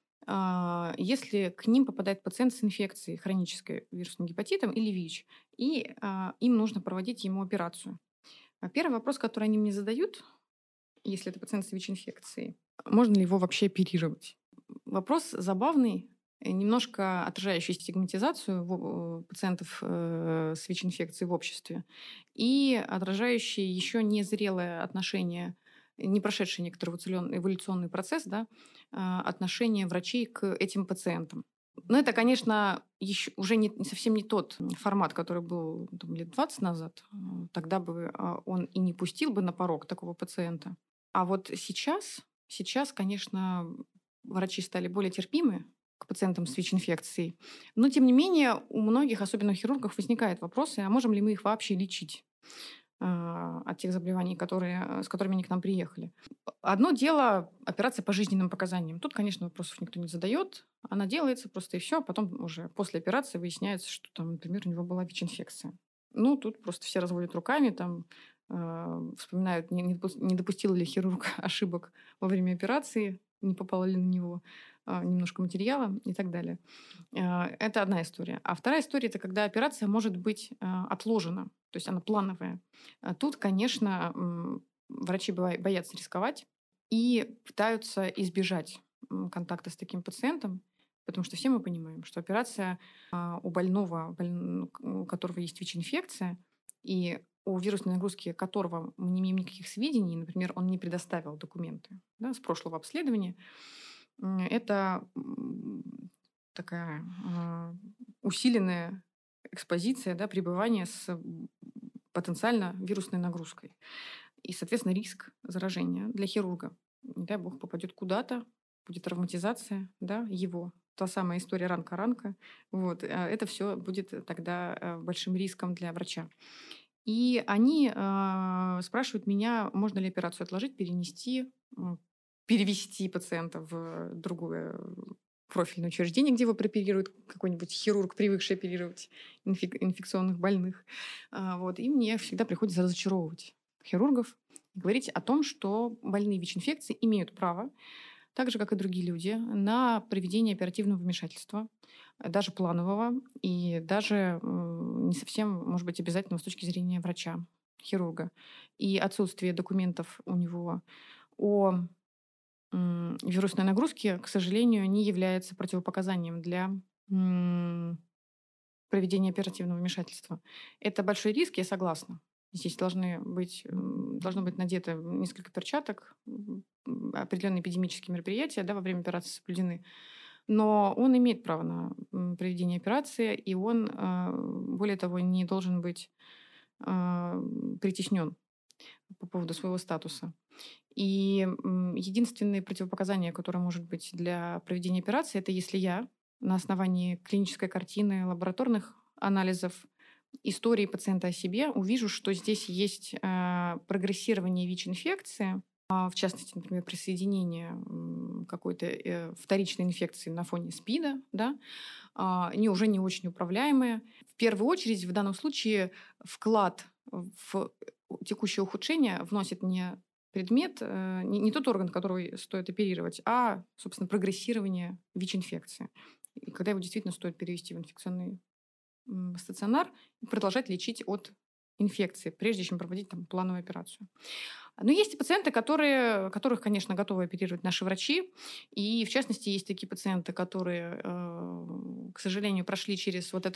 если к ним попадает пациент с инфекцией хронической вирусным гепатитом или ВИЧ, и им нужно проводить ему операцию. Первый вопрос, который они мне задают, если это пациент с ВИЧ-инфекцией, можно ли его вообще оперировать? Вопрос забавный, немножко отражающий стигматизацию пациентов с ВИЧ-инфекцией в обществе и отражающий еще незрелое отношение, не прошедший некоторый эволюционный процесс, да, отношение врачей к этим пациентам. Но это, конечно, уже совсем не тот формат, который был там, лет 20 назад. Тогда бы он и не пустил бы на порог такого пациента. А вот сейчас, конечно, врачи стали более терпимы к пациентам с ВИЧ-инфекцией. Но, тем не менее, у многих, особенно у хирургов, возникают вопросы, а можем ли мы их вообще лечить от тех заболеваний, с которыми они к нам приехали. Одно дело операция по жизненным показаниям. Тут, конечно, вопросов никто не задает. Она делается просто и все. Потом уже после операции выясняется, что там, например, у него была ВИЧ-инфекция. Ну, тут просто все разводят руками, там вспоминают, не допустил ли хирург ошибок во время операции, не попало ли на него немножко материала и так далее. Это одна история. А вторая история – это когда операция может быть отложена, то есть она плановая. Тут, конечно, врачи боятся рисковать и пытаются избежать контакта с таким пациентом, потому что все мы понимаем, что операция у больного, у которого есть ВИЧ-инфекция, и о вирусной нагрузке которого мы не имеем никаких сведений, например, он не предоставил документы, да, с прошлого обследования, это такая усиленная экспозиция, да, пребывания с потенциально вирусной нагрузкой. И, соответственно, риск заражения для хирурга. Не дай бог попадет куда-то, будет травматизация, да, его. Та самая история ранка-ранка. Вот. Это все будет тогда большим риском для врача. И они спрашивают меня, можно ли операцию отложить, перевести пациента в другое профильное учреждение, где его прооперирует какой-нибудь хирург, привыкший оперировать инфекционных больных. Вот. И мне всегда приходится разочаровывать хирургов, говорить о том, что больные ВИЧ-инфекцией имеют право, так же, как и другие люди, на проведение оперативного вмешательства, даже планового, и даже не совсем, может быть, обязательного с точки зрения врача, хирурга. И отсутствие документов у него о вирусной нагрузке, к сожалению, не является противопоказанием для проведения оперативного вмешательства. Это большой риск, я согласна. Здесь должно быть надето несколько перчаток, определенные эпидемические мероприятия, да, во время операции соблюдены. Но он имеет право на проведение операции, и он, более того, не должен быть притеснен по поводу своего статуса. И единственное противопоказание, которое может быть для проведения операции, это если я на основании клинической картины, лабораторных анализов, истории пациента о себе увижу, что здесь есть прогрессирование ВИЧ-инфекции, в частности, например, присоединение какой-то вторичной инфекции на фоне СПИДа, да, они уже не очень управляемые. В первую очередь, в данном случае, вклад в текущее ухудшение вносит не предмет, не тот орган, который стоит оперировать, а, собственно, прогрессирование ВИЧ-инфекции. И когда его действительно стоит перевести в инфекционный стационар и продолжать лечить от инфекции, прежде чем проводить там плановую операцию. Но есть и пациенты, которых, конечно, готовы оперировать наши врачи. И, в частности, есть такие пациенты, которые, к сожалению, прошли через вот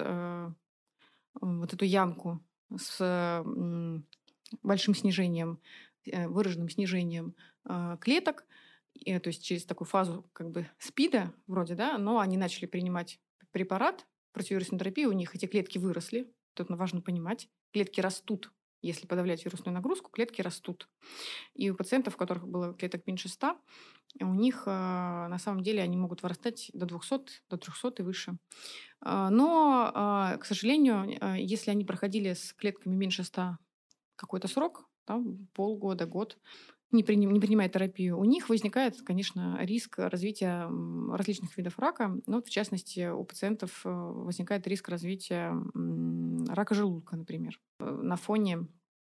эту ямку с большим снижением, выраженным снижением клеток, то есть через такую фазу как бы СПИДа вроде, да, но они начали принимать препарат, противовирусную терапию, у них эти клетки выросли. Тут важно понимать, клетки растут. Если подавлять вирусную нагрузку, клетки растут. И у пациентов, у которых было клеток меньше 100, у них на самом деле они могут вырастать до 200, до 300 и выше. Но, к сожалению, если они проходили с клетками меньше 100 какой-то срок, там, полгода, год, не принимая терапию, у них возникает, конечно, риск развития различных видов рака. Ну, в частности, у пациентов возникает риск развития рака желудка, например, на фоне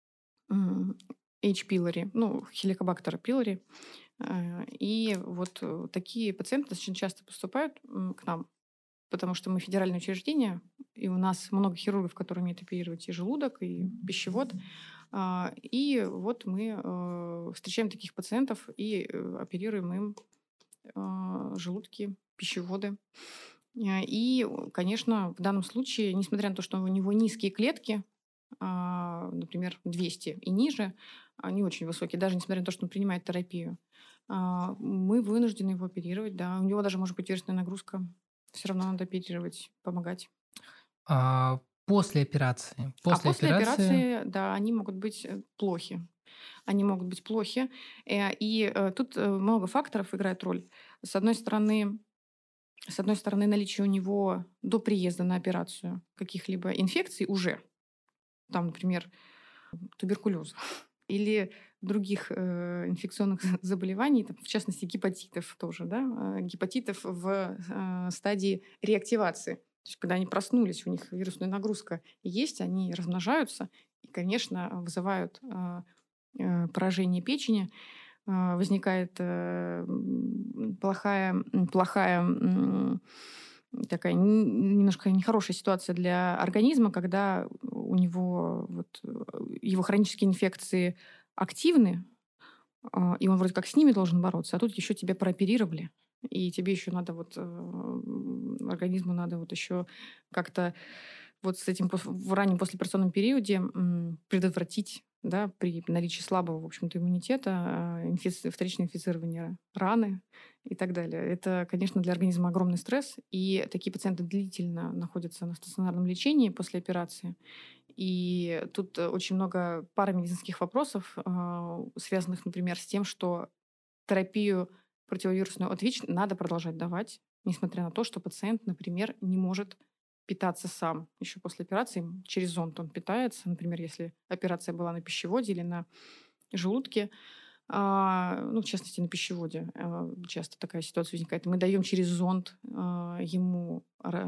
H. pylori, хеликобактера pylori. И вот такие пациенты достаточно часто поступают к нам, потому что мы федеральное учреждение, и у нас много хирургов, которые умеют оперировать и желудок, и пищевод. И вот мы встречаем таких пациентов и оперируем им желудки, пищеводы. И, конечно, в данном случае, несмотря на то, что у него низкие клетки, например, 200 и ниже, они очень высокие, даже несмотря на то, что он принимает терапию, мы вынуждены его оперировать. Да. У него даже может быть вирусная нагрузка. Все равно надо оперировать, помогать. После операции? После операции, да, они могут быть плохи. Они могут быть плохи. И тут много факторов играет роль. С одной стороны, наличие у него до приезда на операцию каких-либо инфекций уже. Там, например, туберкулеза или других инфекционных заболеваний, в частности, гепатитов тоже, да, гепатитов в стадии реактивации. То есть, когда они проснулись, у них вирусная нагрузка есть, они размножаются и, конечно, вызывают поражение печени, возникает плохая такая немножко нехорошая ситуация для организма, когда у него его хронические инфекции активны, и он вроде как с ними должен бороться, а тут еще тебя прооперировали, и тебе еще надо организму надо еще как-то с этим в раннем послеоперационном периоде предотвратить, да, при наличии слабого, в общем-то, иммунитета, вторичное инфицирование раны и так далее. Это, конечно, для организма огромный стресс, и такие пациенты длительно находятся на стационарном лечении после операции. И тут очень много парамедицинских вопросов, связанных, например, с тем, что терапию противовирусную от ВИЧ надо продолжать давать, несмотря на то, что пациент, например, не может питаться сам. Еще после операции через зонд он питается. Например, если операция была на пищеводе или на желудке, в частности, на пищеводе часто такая ситуация возникает. Мы даем через зонд ему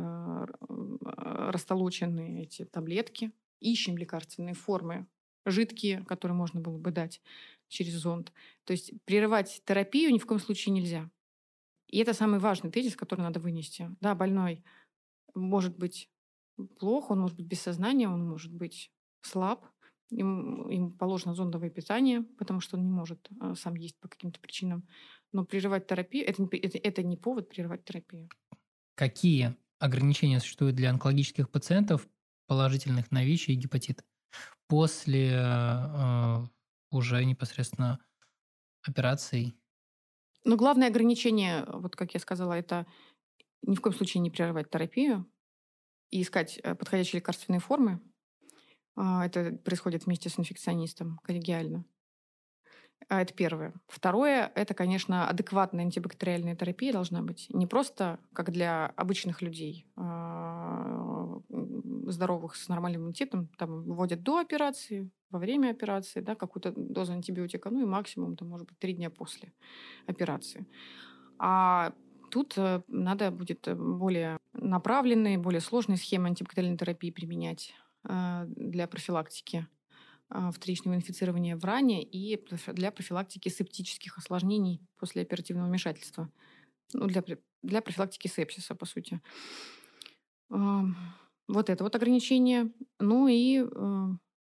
растолоченные эти таблетки, ищем лекарственные формы, жидкие, которые можно было бы дать через зонд. То есть прерывать терапию ни в коем случае нельзя. И это самый важный тезис, который надо вынести. Да, больной может быть плохо, он может быть без сознания, он может быть слаб, ему положено зондовое питание, потому что он не может сам есть по каким-то причинам. Но прерывать терапию это не повод прерывать терапию. Какие ограничения существуют для онкологических пациентов, положительных на ВИЧ и гепатит, после уже непосредственно операций? Но главное ограничение, как я сказала, это ни в коем случае не прерывать терапию и искать подходящие лекарственные формы. Это происходит вместе с инфекционистом коллегиально. Это первое. Второе, это, конечно, адекватная антибактериальная терапия должна быть. Не просто как для обычных людей, здоровых, с нормальным иммунитетом, там вводят до операции, во время операции, да, какую-то дозу антибиотика, и максимум, может быть, 3 дня после операции. А тут надо будет более направленные, более сложные схемы антибактериальной терапии применять для профилактики вторичного инфицирования в ране и для профилактики септических осложнений после оперативного вмешательства. Для профилактики сепсиса, по сути. Вот это ограничение. И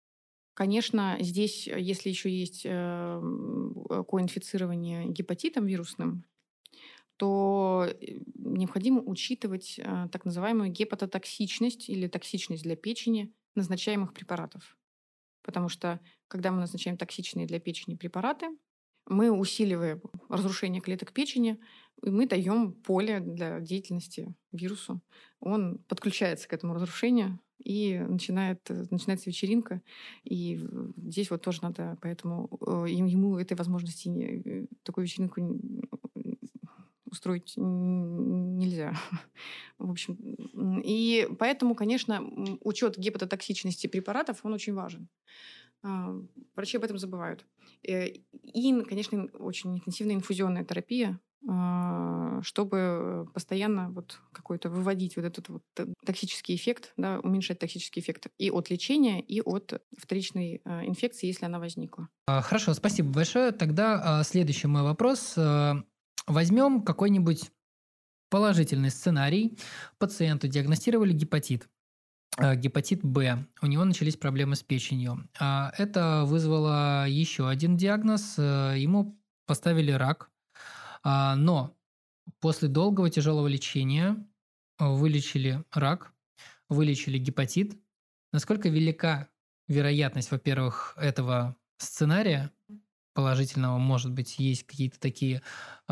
Конечно, здесь, если еще есть коинфицирование гепатитом вирусным, то необходимо учитывать так называемую гепатотоксичность или токсичность для печени назначаемых препаратов. Потому что, когда мы назначаем токсичные для печени препараты, мы усиливаем разрушение клеток печени, и мы даем поле для деятельности вирусу. Он подключается к этому разрушению, и начинается вечеринка. И здесь вот тоже надо, поэтому ему этой возможности, такую вечеринку устроить нельзя. В общем, и поэтому, конечно, учет гепатотоксичности препаратов, он очень важен. Врачи об этом забывают. И, конечно, очень интенсивная инфузионная терапия, чтобы постоянно вот какой-то выводить вот этот вот токсический эффект, да, уменьшать токсический эффект и от лечения, и от вторичной инфекции, если она возникла. Хорошо, спасибо большое. Тогда следующий мой вопрос. Возьмем какой-нибудь положительный сценарий. Пациенту диагностировали гепатит. Гепатит Б. У него начались проблемы с печенью. Это вызвало еще один диагноз. Ему поставили рак. Но после долгого тяжелого лечения вылечили рак, вылечили гепатит. Насколько велика вероятность, во-первых, этого сценария положительного? Может быть, есть какие-то такие,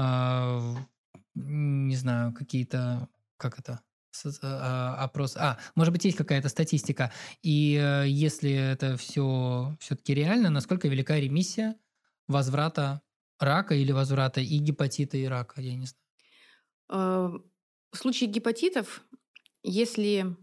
не знаю, какие-то, как это, опрос. Может быть, есть какая-то статистика. И если это все-таки реально, насколько велика ремиссия возврата рака или возврата и гепатита, и рака, я не знаю. В случае гепатитов, если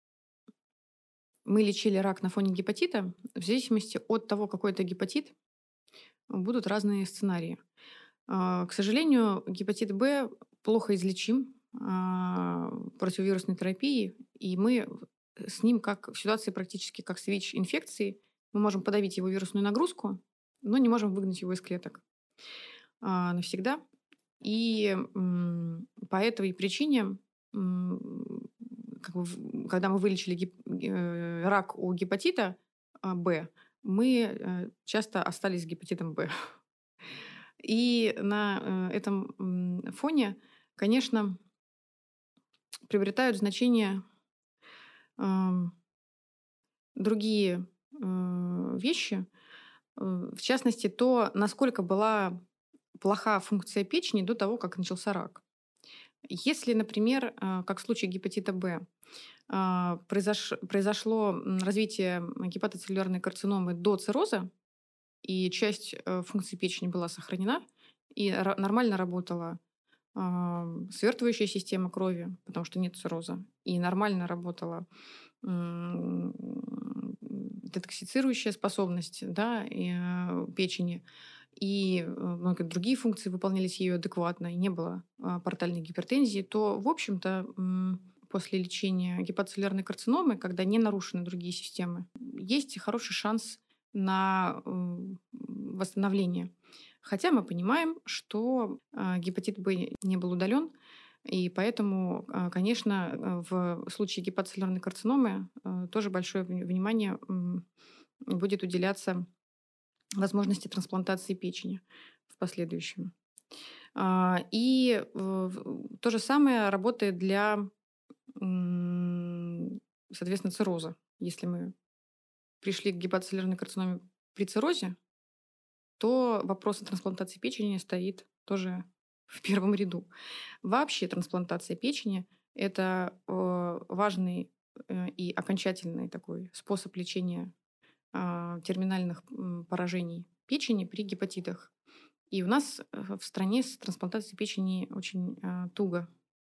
мы лечили рак на фоне гепатита, в зависимости от того, какой это гепатит, будут разные сценарии. К сожалению, гепатит Б плохо излечим противовирусной терапией, и мы с ним, как в ситуации практически как с ВИЧ-инфекцией, мы можем подавить его вирусную нагрузку, но не можем выгнать его из клеток навсегда. И по этой причине, когда мы вылечили рак у гепатита Б, мы часто остались с гепатитом Б. И на этом фоне, конечно, приобретают значение другие вещи, в частности, то, насколько была плоха функция печени до того, как начался рак. Если, например, как в случае гепатита Б, произошло развитие гепатоцеллюлярной карциномы до цирроза, и часть функции печени была сохранена, и нормально работала свертывающая система крови, потому что нет цирроза, и нормально работала детоксицирующая способность, да, печени, и многие другие функции выполнялись ею адекватно, и не было портальной гипертензии, то, в общем-то, после лечения гепатоцеллюлярной карциномы, когда не нарушены другие системы, есть хороший шанс на восстановление. Хотя мы понимаем, что гепатит Б не был удален, и поэтому, конечно, в случае гепатоцеллюлярной карциномы тоже большое внимание будет уделяться возможности трансплантации печени в последующем. И то же самое работает для, соответственно, цирроза. Если мы пришли к гепатоцеллюлярной карциноме при циррозе, то вопрос о трансплантации печени стоит тоже в первом ряду. Вообще трансплантация печени – это важный и окончательный такой способ лечения терминальных поражений печени при гепатитах. И у нас в стране с трансплантацией печени очень туго.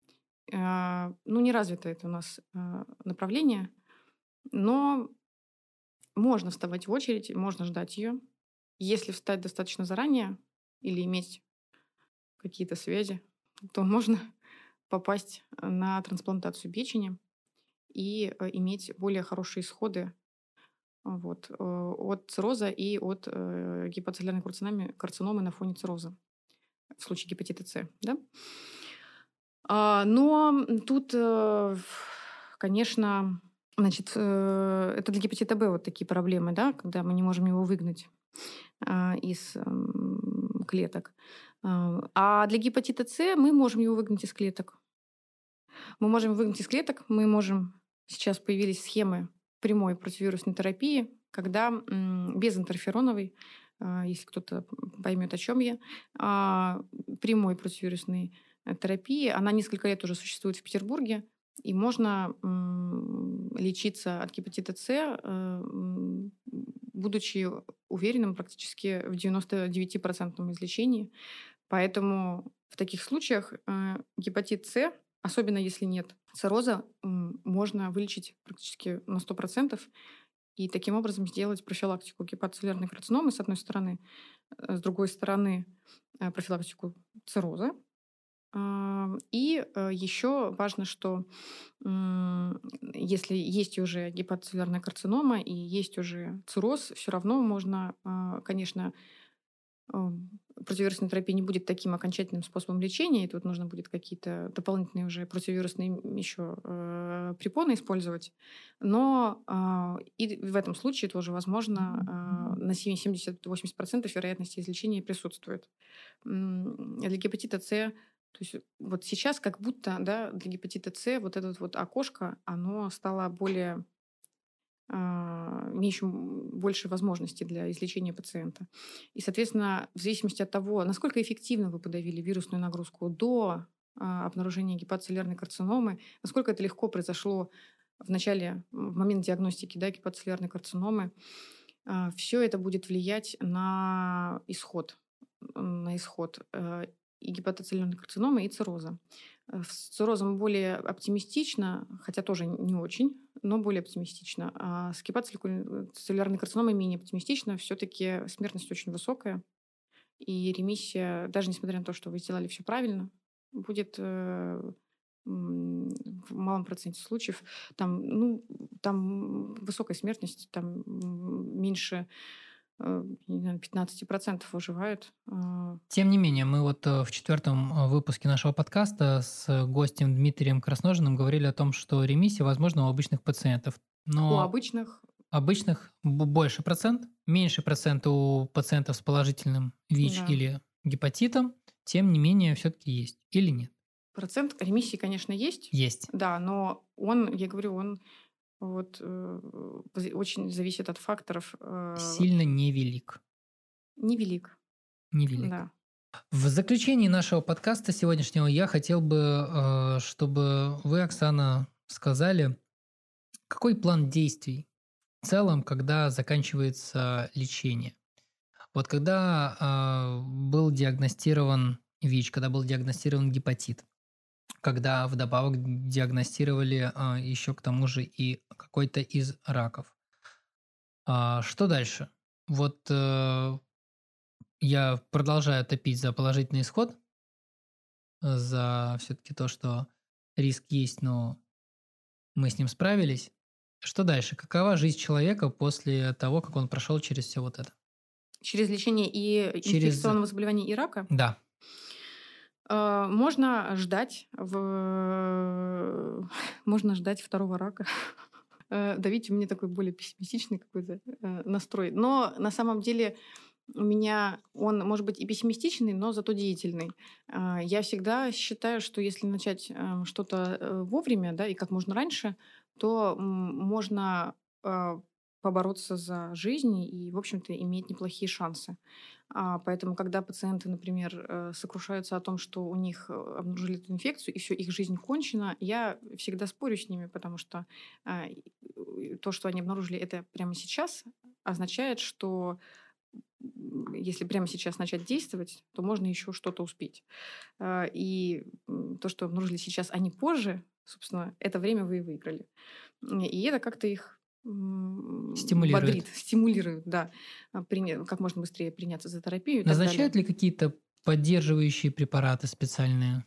Не развито это у нас направление, но можно вставать в очередь, можно ждать ее. Если встать достаточно заранее или иметь какие-то связи, то можно попасть на трансплантацию печени и иметь более хорошие исходы от цирроза и от гепатоцеллюлярной карциномы на фоне цирроза в случае гепатита С. Да? Но тут, конечно, Значит, это для гепатита Б вот такие проблемы, да, когда мы не можем его выгнать из клеток. А для гепатита С мы можем его выгнать из клеток. Мы можем выгнать из клеток, сейчас появились схемы прямой противовирусной терапии, когда без интерфероновой, если кто-то поймет, о чем я, прямой противовирусной терапии, она несколько лет уже существует в Петербурге, и можно лечиться от гепатита С, будучи уверенным практически в 99% излечении. Поэтому в таких случаях гепатит С, особенно если нет цирроза, можно вылечить практически на 100% и таким образом сделать профилактику гепатоцеллярной карциномы, с одной стороны, с другой стороны, профилактику цирроза. И еще важно, что если есть уже гепатоцеллярная карцинома и есть уже цирроз, все равно можно, конечно, противовирусная терапия не будет таким окончательным способом лечения, и тут нужно будет какие-то дополнительные уже противовирусные еще препоны использовать. Но и в этом случае тоже возможно на 70-80% вероятности излечения присутствует. Для гепатита С, то есть вот сейчас как будто, да, для гепатита С вот это вот окошко, оно стало более имеющим больше возможностей для излечения пациента. И, соответственно, в зависимости от того, насколько эффективно вы подавили вирусную нагрузку до обнаружения гепатоцеллярной карциномы, насколько это легко произошло в момент диагностики, да, гепатоцеллярной карциномы, все это будет влиять на исход и гепатоцеллярной карциномы, и цирроза. С циррозом более оптимистично, хотя тоже не очень, но более оптимистично. А с гепатоцеллярной карциномой менее оптимистично. Все-таки смертность очень высокая. И ремиссия, даже несмотря на то, что вы сделали все правильно, будет в малом проценте случаев. Там высокая смертность, там меньше 15% выживают. Тем не менее, мы вот в 4-м выпуске нашего подкаста с гостем Дмитрием Красножиным говорили о том, что ремиссия возможна у обычных пациентов. Но У обычных больше процент, меньше процент у пациентов с положительным ВИЧ Да. или гепатитом, тем не менее, все-таки есть или нет? процент ремиссии, конечно, есть. Есть. Да, но он очень зависит от факторов. Сильно невелик. Невелик. Невелик. Да. В заключении нашего подкаста сегодняшнего я хотел бы, чтобы вы, Оксана, сказали, какой план действий в целом, когда заканчивается лечение. Вот когда был диагностирован ВИЧ, когда был диагностирован гепатит, когда вдобавок диагностировали еще к тому же и какой-то из раков. Что дальше? Вот я продолжаю топить за положительный исход, за все-таки то, что риск есть, но мы с ним справились. Что дальше? Какова жизнь человека после того, как он прошел через все вот это? Через лечение и Через- инфекционного заболевания и рака Да. можно ждать второго рака. Да, видите, у меня такой более пессимистичный какой-то настрой. Но на самом деле у меня он может быть и пессимистичный, но зато деятельный. Я всегда считаю, что если начать что-то вовремя, да, и как можно раньше, то можно побороться за жизнь и, в общем-то, иметь неплохие шансы. Поэтому, когда пациенты, например, сокрушаются о том, что у них обнаружили эту инфекцию, и все, их жизнь кончена, я всегда спорю с ними, потому что то, что они обнаружили это прямо сейчас, означает, что если прямо сейчас начать действовать, то можно еще что-то успеть. И то, что обнаружили сейчас, а не позже, собственно, это время вы и выиграли. И это как-то их бодрит, стимулирует, да, как можно быстрее приняться за терапию. Назначают ли какие-то поддерживающие препараты специальные,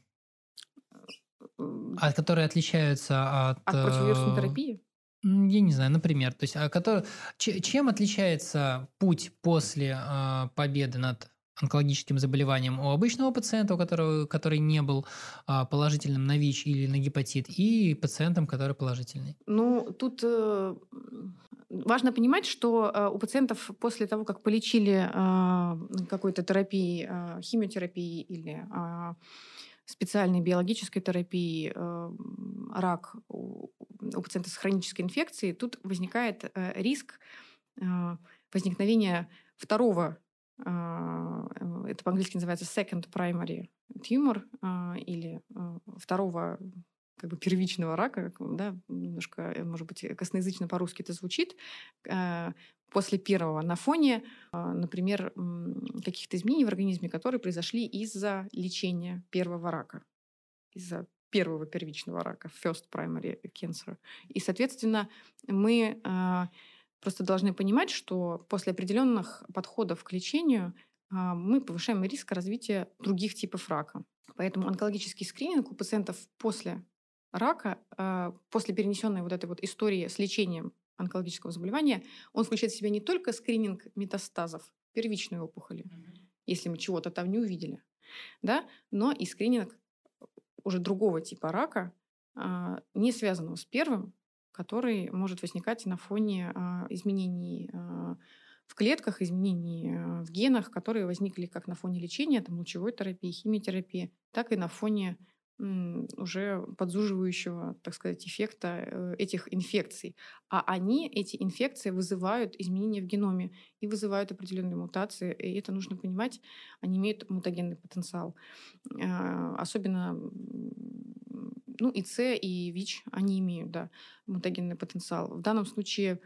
которые отличаются от противовирусной терапии? Я не знаю, например. То есть, чем отличается путь после победы над онкологическим заболеваниям у обычного пациента, который не был положительным на ВИЧ или на гепатит, и пациентам, который положительный? Ну, тут важно понимать, что у пациентов после того, как полечили какой-то терапией, химиотерапией или специальной биологической терапией рак у пациента с хронической инфекцией, тут возникает риск возникновения второго, это по-английски называется second primary tumor, или второго как бы первичного рака, да, немножко, может быть, косноязычно по-русски это звучит, после первого на фоне, например, каких-то изменений в организме, которые произошли из-за лечения первого рака, из-за первого первичного рака, first primary cancer. И, соответственно, мы просто должны понимать, что после определенных подходов к лечению мы повышаем риск развития других типов рака. Поэтому онкологический скрининг у пациентов после рака, после перенесенной вот этой вот истории с лечением онкологического заболевания, он включает в себя не только скрининг метастазов первичной опухоли, если мы чего-то там не увидели, да, но и скрининг уже другого типа рака, не связанного с первым, который может возникать на фоне изменений в клетках, изменений в генах, которые возникли как на фоне лечения, там, лучевой терапии, химиотерапии, так и на фоне уже подзуживающего, так сказать, эффекта этих инфекций. А эти инфекции вызывают изменения в геноме и вызывают определенные мутации. И это нужно понимать, они имеют мутагенный потенциал. Особенно ИЦ и ВИЧ, они имеют, да, мутагенный потенциал. В данном случае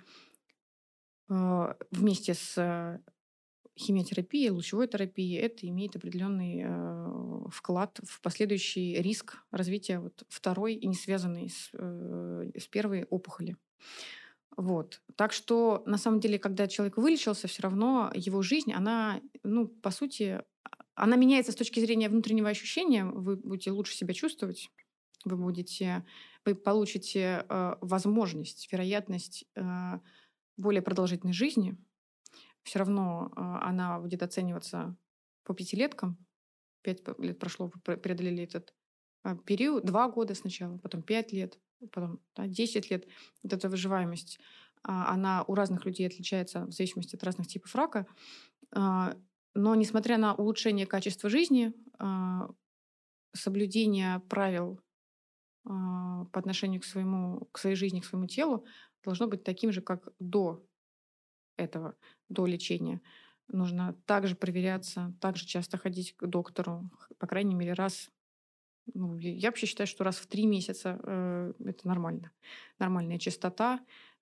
вместе с химиотерапией, лучевой терапией это имеет определенный вклад в последующий риск развития второй и не связанной с первой опухоли. Вот. Так что, на самом деле, когда человек вылечился, все равно его жизнь, она, по сути, она меняется с точки зрения внутреннего ощущения. Вы будете лучше себя чувствовать, вы получите возможность, вероятность более продолжительной жизни. Все равно она будет оцениваться по пятилеткам. 5 лет прошло, вы преодолели этот период. 2 года сначала, потом 5 лет, потом 10 лет. Вот эта выживаемость, она у разных людей отличается в зависимости от разных типов рака. Но несмотря на улучшение качества жизни, соблюдение правил по отношению к своей жизни, к своему телу должно быть таким же, как до этого, до лечения. Нужно также проверяться, также часто ходить к доктору, по крайней мере, раз. Я вообще считаю, что раз в 3 месяца это нормально. Нормальная частота,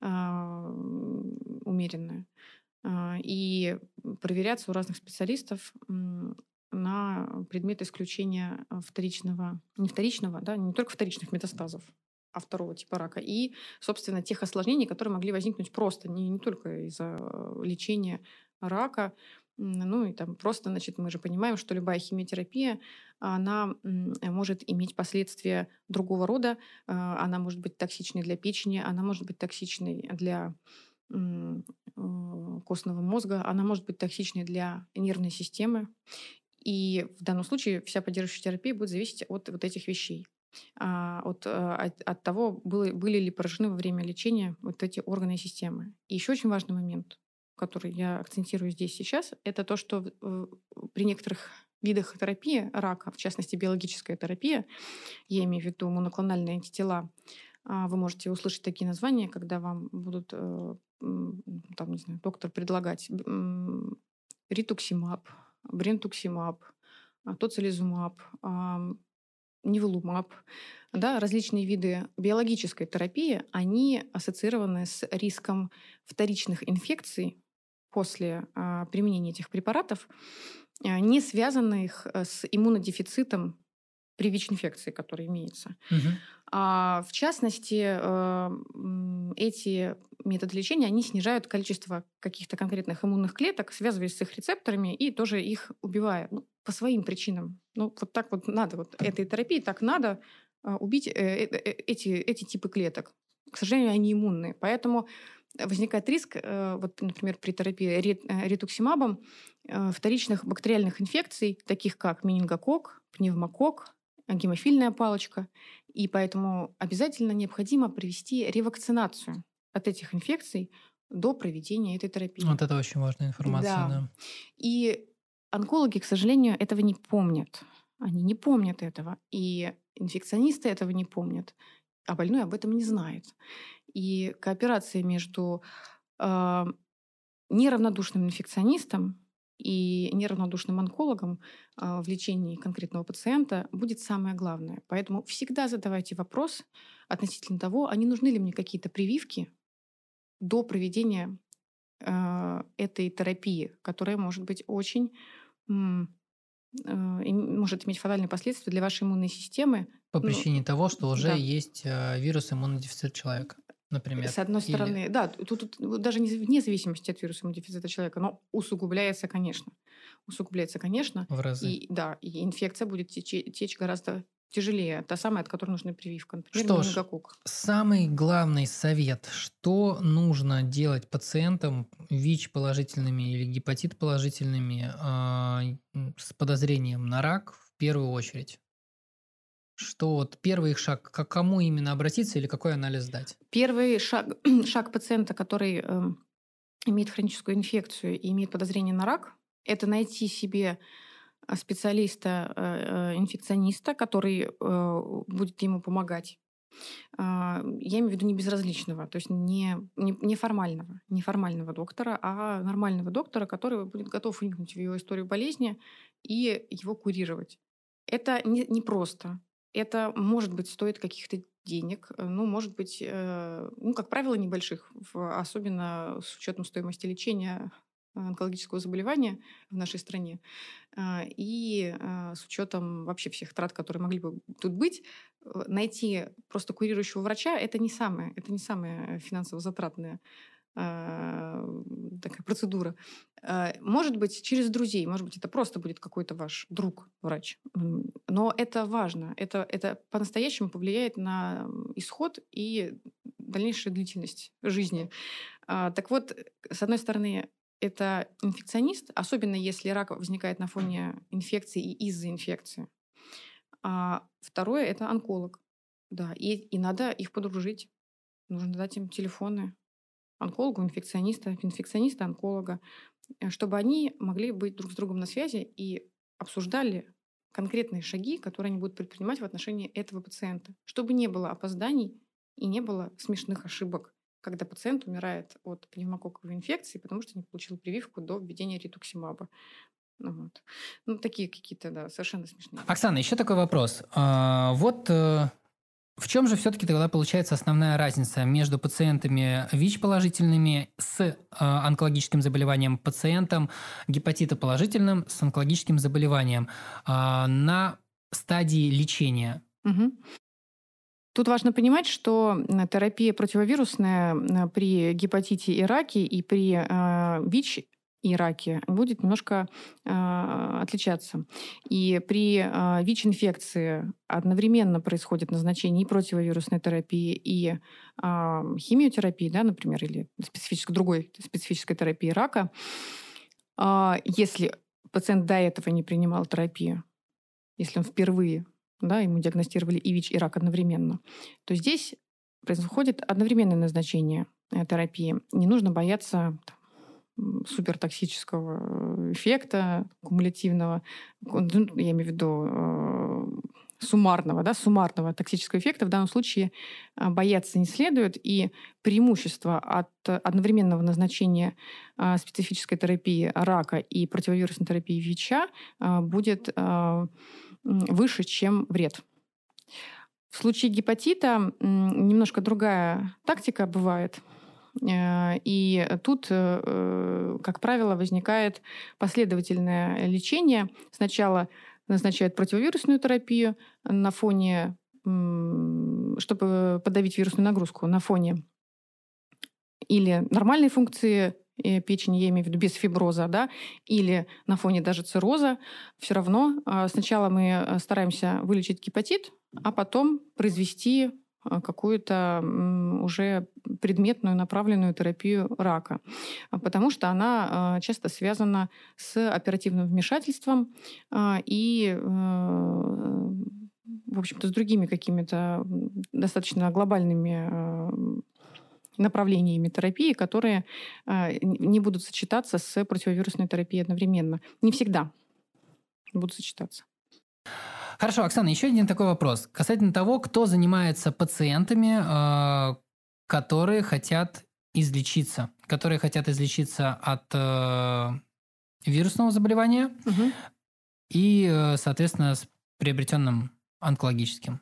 умеренная. И проверяться у разных специалистов на предмет исключения не только вторичных метастазов, а второго типа рака. И, собственно, тех осложнений, которые могли возникнуть просто не только из-за лечения рака. И там просто, мы же понимаем, что любая химиотерапия, она может иметь последствия другого рода. Она может быть токсичной для печени, она может быть токсичной для костного мозга, она может быть токсичной для нервной системы. И в данном случае вся поддерживающая терапия будет зависеть от вот этих вещей. От того, были ли поражены во время лечения вот эти органы и системы. И еще очень важный момент, который я акцентирую здесь сейчас, это то, что при некоторых видах терапии рака, в частности биологическая терапия, я имею в виду моноклональные антитела, вы можете услышать такие названия, когда вам будут, доктор предлагать ритуксимаб, брентуксимаб, тоцилизумаб, ниволумаб, да, различные виды биологической терапии, они ассоциированы с риском вторичных инфекций после применения этих препаратов, не связанных с иммунодефицитом при ВИЧ-инфекции, который имеется. В частности, эти методы лечения, они снижают количество каких-то конкретных иммунных клеток, связываясь с их рецепторами и тоже их убивая. По своим причинам. Вот так вот надо. Вот этой терапии так надо убить эти типы клеток. К сожалению, они иммунные. Поэтому возникает риск, вот, например, при терапии ритуксимабом вторичных бактериальных инфекций, таких как менингококк, пневмококк, гемофильная палочка. И поэтому обязательно необходимо провести ревакцинацию от этих инфекций до проведения этой терапии. Вот это очень важная информация, Да. да. И онкологи, к сожалению, этого не помнят. Они не помнят этого. И инфекционисты этого не помнят. А больной об этом не знает. И кооперация между неравнодушным инфекционистом и неравнодушным онкологом в лечении конкретного пациента будет самое главное. Поэтому всегда задавайте вопрос относительно того, а не нужны ли мне какие-то прививки до проведения этой терапии, которая может быть очень может иметь фатальные последствия для вашей иммунной системы. По причине того, что уже да. есть вирус иммунодефицита человека, например. С одной стороны, да, тут даже вне зависимости от вируса иммунодефицита человека, но усугубляется, конечно. В разы. И инфекция будет течь гораздо тяжелее. Та самая, от которой нужна прививка. Например, Что ж, менингококк. самый главный совет, что нужно делать пациентам ВИЧ-положительными или гепатит-положительными с подозрением на рак в первую очередь? Что вот первый их шаг, к кому именно обратиться или какой анализ сдать? Первый шаг пациента, который имеет хроническую инфекцию и имеет подозрение на рак, это найти себе специалиста-инфекциониста, который будет ему помогать. Я имею в виду не безразличного, то есть не формального доктора, а нормального доктора, который будет готов вникнуть в его историю болезни и его курировать. Это не просто. Это, может быть, стоит каких-то денег, может быть, как правило, небольших, особенно с учетом стоимости лечения онкологического заболевания в нашей стране и с учетом вообще всех трат, которые могли бы тут быть. Найти просто курирующего врача — это не самая финансово затратная такая процедура. Может быть, через друзей, может быть, это просто будет какой-то ваш друг-врач. Но это важно. Это по-настоящему повлияет на исход и дальнейшую длительность жизни. Так вот, с одной стороны, это инфекционист, особенно если рак возникает на фоне инфекции и из-за инфекции. А второе — это онколог. Да, и надо их подружить. Нужно дать им телефоны онкологу, инфекциониста, онколога, чтобы они могли быть друг с другом на связи и обсуждали конкретные шаги, которые они будут предпринимать в отношении этого пациента, чтобы не было опозданий и не было смешных ошибок, когда пациент умирает от пневмококковой инфекции, потому что не получил прививку до введения ритуксимаба. Такие какие-то, да, совершенно смешные. Оксана, еще такой вопрос. В чем же все-таки тогда получается основная разница между пациентами ВИЧ-положительными с онкологическим заболеванием, пациентом гепатитоположительным с онкологическим заболеванием на стадии лечения? Угу. Тут важно понимать, что терапия противовирусная при гепатите и раке и при ВИЧ и раке будет немножко отличаться. И при ВИЧ-инфекции одновременно происходит назначение и противовирусной терапии, и химиотерапии, да, например, или другой специфической терапии рака. Если пациент до этого не принимал терапию, если он впервые, да, ему диагностировали и ВИЧ, и рак одновременно, то здесь происходит одновременное назначение терапии. Не нужно бояться супертоксического эффекта, кумулятивного, я имею в виду суммарного токсического эффекта. В данном случае бояться не следует, и преимущество от одновременного назначения специфической терапии рака и противовирусной терапии ВИЧа будет выше, чем вред. В случае гепатита немножко другая тактика бывает. И тут, как правило, возникает последовательное лечение. Сначала назначают противовирусную терапию на фоне, чтобы подавить вирусную нагрузку, на фоне или нормальной функции печени, я имею в виду без фиброза, да, или на фоне даже цирроза. Все равно сначала мы стараемся вылечить гепатит, а потом произвести какую-то уже предметную направленную терапию рака, потому что она часто связана с оперативным вмешательством и, в общем-то, с другими какими-то достаточно глобальными направлениями терапии, которые не будут сочетаться с противовирусной терапией одновременно. Не всегда будут сочетаться. Хорошо, Оксана, еще один такой вопрос. Касательно того, кто занимается пациентами, которые хотят излечиться от вирусного заболевания и, соответственно, с приобретенным онкологическим.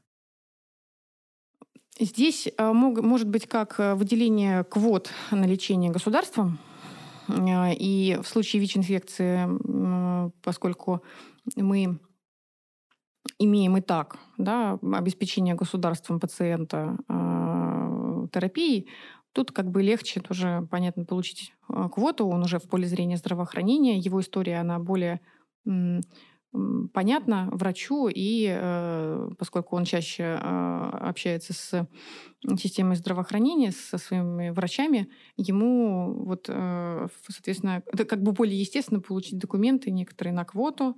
Здесь может быть как выделение квот на лечение государством. И в случае ВИЧ-инфекции, поскольку мы имеем и так обеспечение государством пациента терапией, тут как бы легче тоже, понятно, получить квоту. Он уже в поле зрения здравоохранения. Его история, она более понятно врачу, и поскольку он чаще общается с системой здравоохранения, со своими врачами, ему соответственно, это как бы более естественно получить документы некоторые на квоту,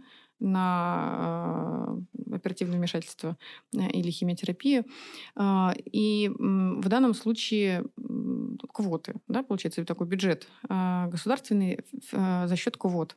на оперативное вмешательство или химиотерапию. И в данном случае квоты, получается такой бюджет государственный за счет квот.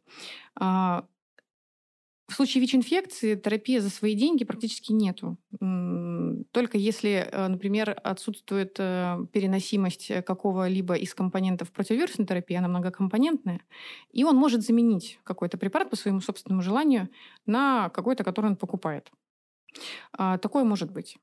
В случае ВИЧ-инфекции терапия за свои деньги практически нету. Только если, например, отсутствует переносимость какого-либо из компонентов противовирусной терапии, она многокомпонентная, и он может заменить какой-то препарат по своему собственному желанию на какой-то, который он покупает. Такое может быть.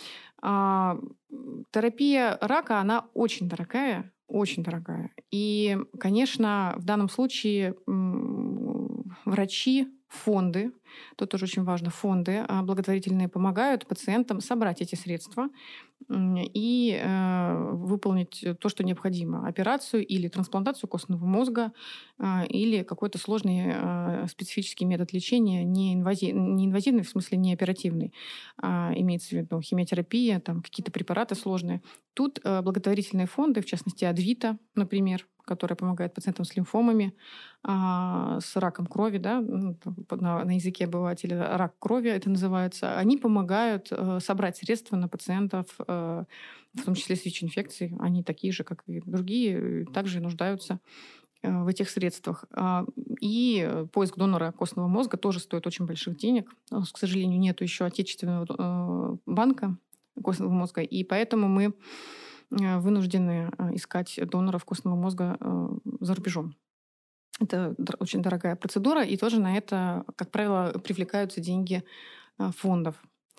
Терапия рака, она очень дорогая. И, конечно, в данном случае врачи, фонды, тут тоже очень важно, фонды благотворительные помогают пациентам собрать эти средства и выполнить то, что необходимо. Операцию или трансплантацию костного мозга, или какой-то сложный специфический метод лечения, не инвазивный, в смысле не оперативный, имеется в виду химиотерапия, какие-то препараты сложные. Тут благотворительные фонды, в частности, Адвита, например, которая помогает пациентам с лимфомами, с раком крови, на языке обывателя рак крови это называется, они помогают собрать средства на пациентов, в том числе с ВИЧ-инфекцией. Они такие же, как и другие, также нуждаются в этих средствах. И поиск донора костного мозга тоже стоит очень больших денег. К сожалению, нет еще отечественного банка костного мозга, и поэтому мы вынуждены искать доноров костного мозга за рубежом. Это очень дорогая процедура, и тоже на это, как правило, привлекаются деньги фондов.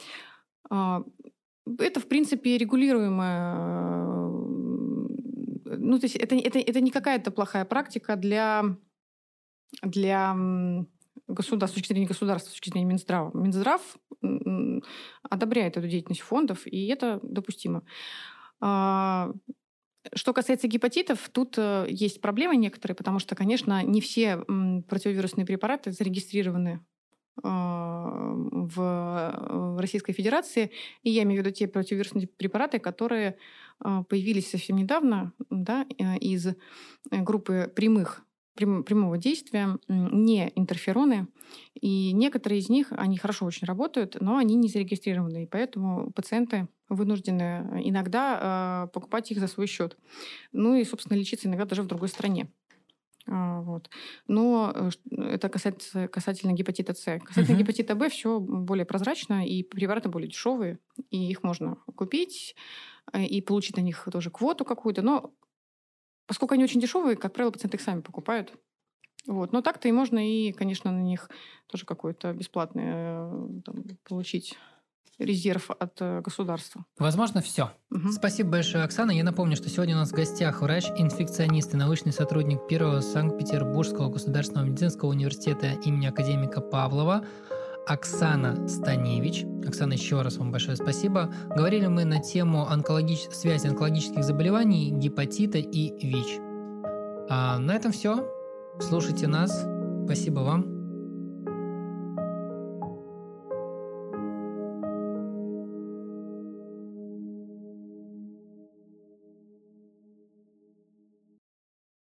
Это, в принципе, регулируемое. То есть это не какая-то плохая практика для государства, с точки зрения государства, с точки зрения Минздрава. Минздрав одобряет эту деятельность фондов, и это допустимо. Что касается гепатитов, тут есть проблемы некоторые, потому что, конечно, не все противовирусные препараты зарегистрированы в Российской Федерации. И я имею в виду те противовирусные препараты, которые появились совсем недавно, из группы прямого действия, не интерфероны. И некоторые из них, они хорошо очень работают, но они не зарегистрированы. И поэтому пациенты вынуждены иногда покупать их за свой счет. И, собственно, лечиться иногда даже в другой стране. Но это касательно гепатита С. Касательно гепатита Б все более прозрачно, и препараты более дешевые, и их можно купить, и получить на них тоже квоту какую-то. Но поскольку они очень дешевые, как правило, пациенты их сами покупают. Но так-то и можно, и, конечно, на них тоже какой-то бесплатный получить резерв от государства. Возможно, все. Спасибо большое, Оксана. Я напомню, что сегодня у нас в гостях врач-инфекционист и научный сотрудник Первого Санкт-Петербургского государственного медицинского университета имени академика Павлова Оксана Станевич. Оксана, еще раз вам большое спасибо. Говорили мы на тему связи онкологических заболеваний, гепатита и ВИЧ. На этом все. Слушайте нас. Спасибо вам.